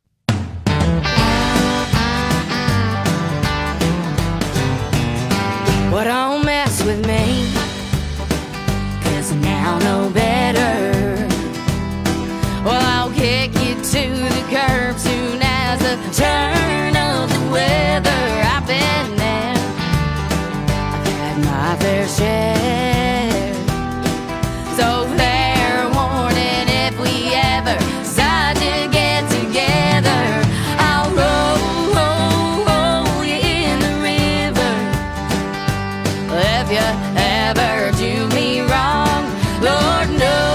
Well, don't mess with me, 'cause I now know better. Well, I'll kick you to the curb soon as the turn of the weather. I've been there, I've had my fair share. So fair warning, if we ever decide to get together, I'll roll, roll, roll you in the river. If you ever do me wrong, Lord knows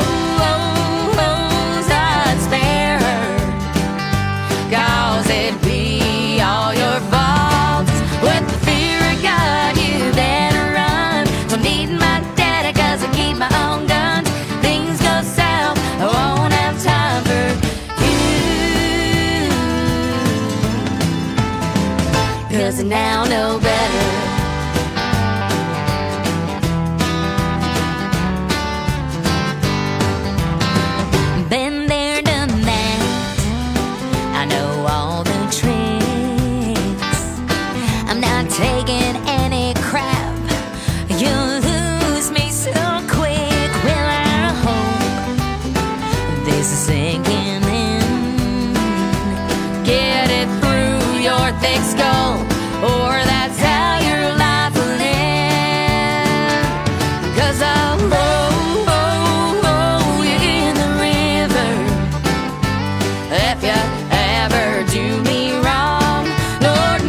I'd spare her. 'Cause it'd be all your faults. With the fear of God, you better run. Don't need my daddy 'cause I keep my own guns. Things go south, I won't have time for you. 'Cause I now know better. Been there, done that. I know all the tricks. I'm not taking any crap. You'll lose me so quick. Well, I hope this is sinking in. Get it through your thick skull, or that's how your life will end. 'Cause I'll roll, roll, roll you in the river. If you ever do me wrong, Lord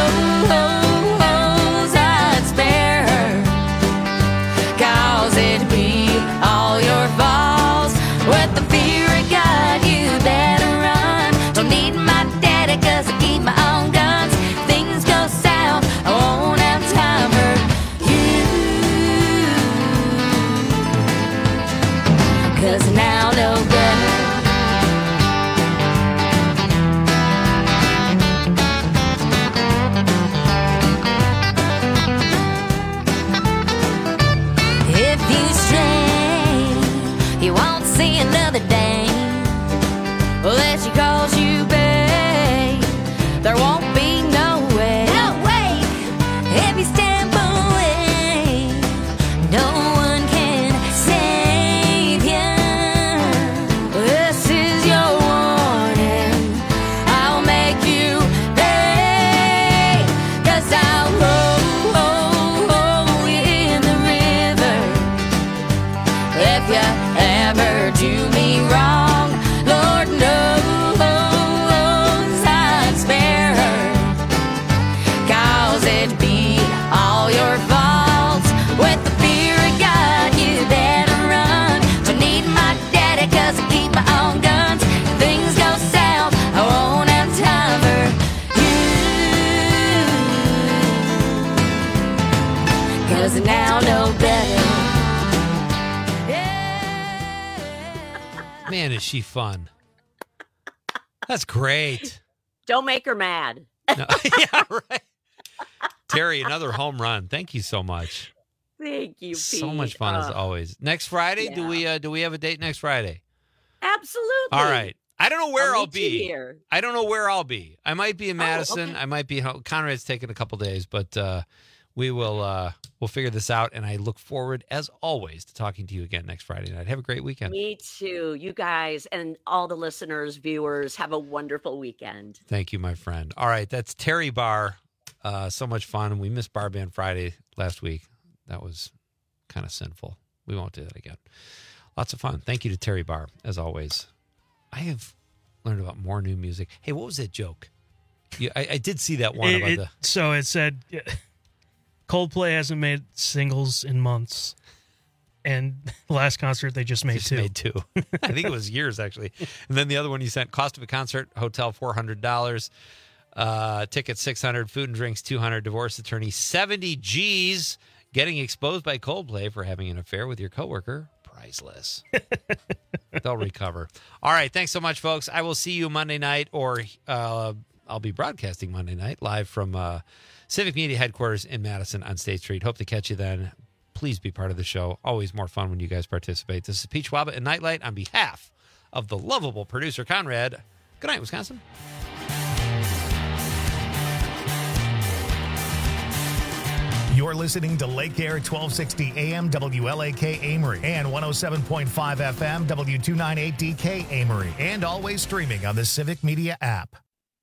knows I'd spare her. 'Cause it'd be all your faults. With the fear of God, you better run. Don't need my daddy 'cause I keep my own guns. Things go south, I won't have time for you. 'Cause I now know better. If you stray, you won't see another day. Unless she calls you babe, there won't be no way. No way. If you step away, no one can save you. This is your warning. I'll make you pay. 'Cause I'll roll, roll, roll you in the river. If you ever do me wrong, Lord knows I'd spare her. 'Cause it'd be all your faults. With the fear of God, you better run. Don't need my daddy 'cause I keep my own guns. If things go south, I won't have time for you. 'Cause I now know better. Man, is she fun. That's great. Don't make her mad. No, yeah, right. Terry, another home run. Thank you so much. Thank you, Pete. So much fun as Uh, always. Next Friday, do yeah. we uh, do we have a date next Friday? Absolutely. All right. I don't know where I'll I'll, meet you be. here. I don't know where I'll be. I might be in Madison. okay. I might be. Conrad's taking a couple days, but uh, we will uh, we'll figure this out, and I look forward, as always, to talking to you again next Friday night. Have a great weekend. Me too. You guys and all the listeners, viewers, have a wonderful weekend. Thank you, my friend. All right, that's Terry Barr. Uh, so much fun. We missed Bar Band Friday last week. That was kind of sinful. We won't do that again. Lots of fun. Thank you to Terry Barr, as always. I have learned about more new music. Hey, what was that joke? Yeah, I, I did see that one It- about it- the... So it said Coldplay hasn't made singles in months, and the last concert they just made Just two. made two. I think it was years, actually. And then the other one you sent, cost of a concert, hotel four hundred dollars, uh, tickets six hundred dollars, food and drinks two hundred dollars, divorce attorney seventy G's, getting exposed by Coldplay for having an affair with your coworker, priceless. They'll recover. All right, thanks so much, folks. I will see you Monday night, or uh, I'll be broadcasting Monday night live from uh, Civic Media headquarters in Madison on State Street. Hope to catch you then. Please be part of the show. Always more fun when you guys participate. This is Peach Waba and Nightlight on behalf of the lovable producer, Conrad. Good night, Wisconsin. You're listening to Lake Air twelve sixty A M W L A K Amory and one oh seven point five F M W two ninety-eight D K Amory, and always streaming on the Civic Media app.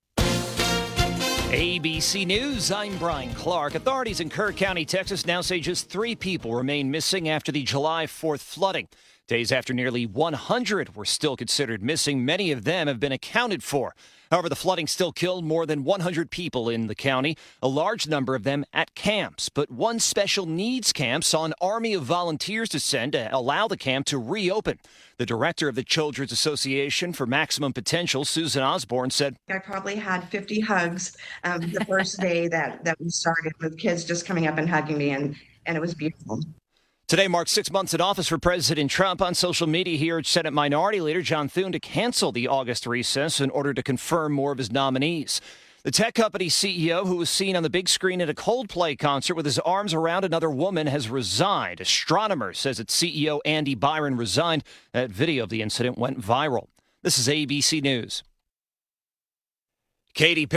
A B C News, I'm Brian Clark. Authorities in Kerr County, Texas now say just three people remain missing after the July fourth flooding. Days after nearly one hundred were still considered missing, many of them have been accounted for. However, the flooding still killed more than one hundred people in the county, a large number of them at camps. But one special needs camp saw an army of volunteers descend to allow the camp to reopen. The director of the Children's Association for Maximum Potential, Susan Osborne, said, I probably had fifty hugs um, the first day that, that we started, with kids just coming up and hugging me, and, and it was beautiful. Today marks six months in office for President Trump. On social media, he urged Senate Minority Leader John Thune to cancel the August recess in order to confirm more of his nominees. The tech company C E O, who was seen on the big screen at a Coldplay concert with his arms around another woman, has resigned. Astronomer says its C E O Andy Byron resigned. That video of the incident went viral. This is A B C News. Katy Perry.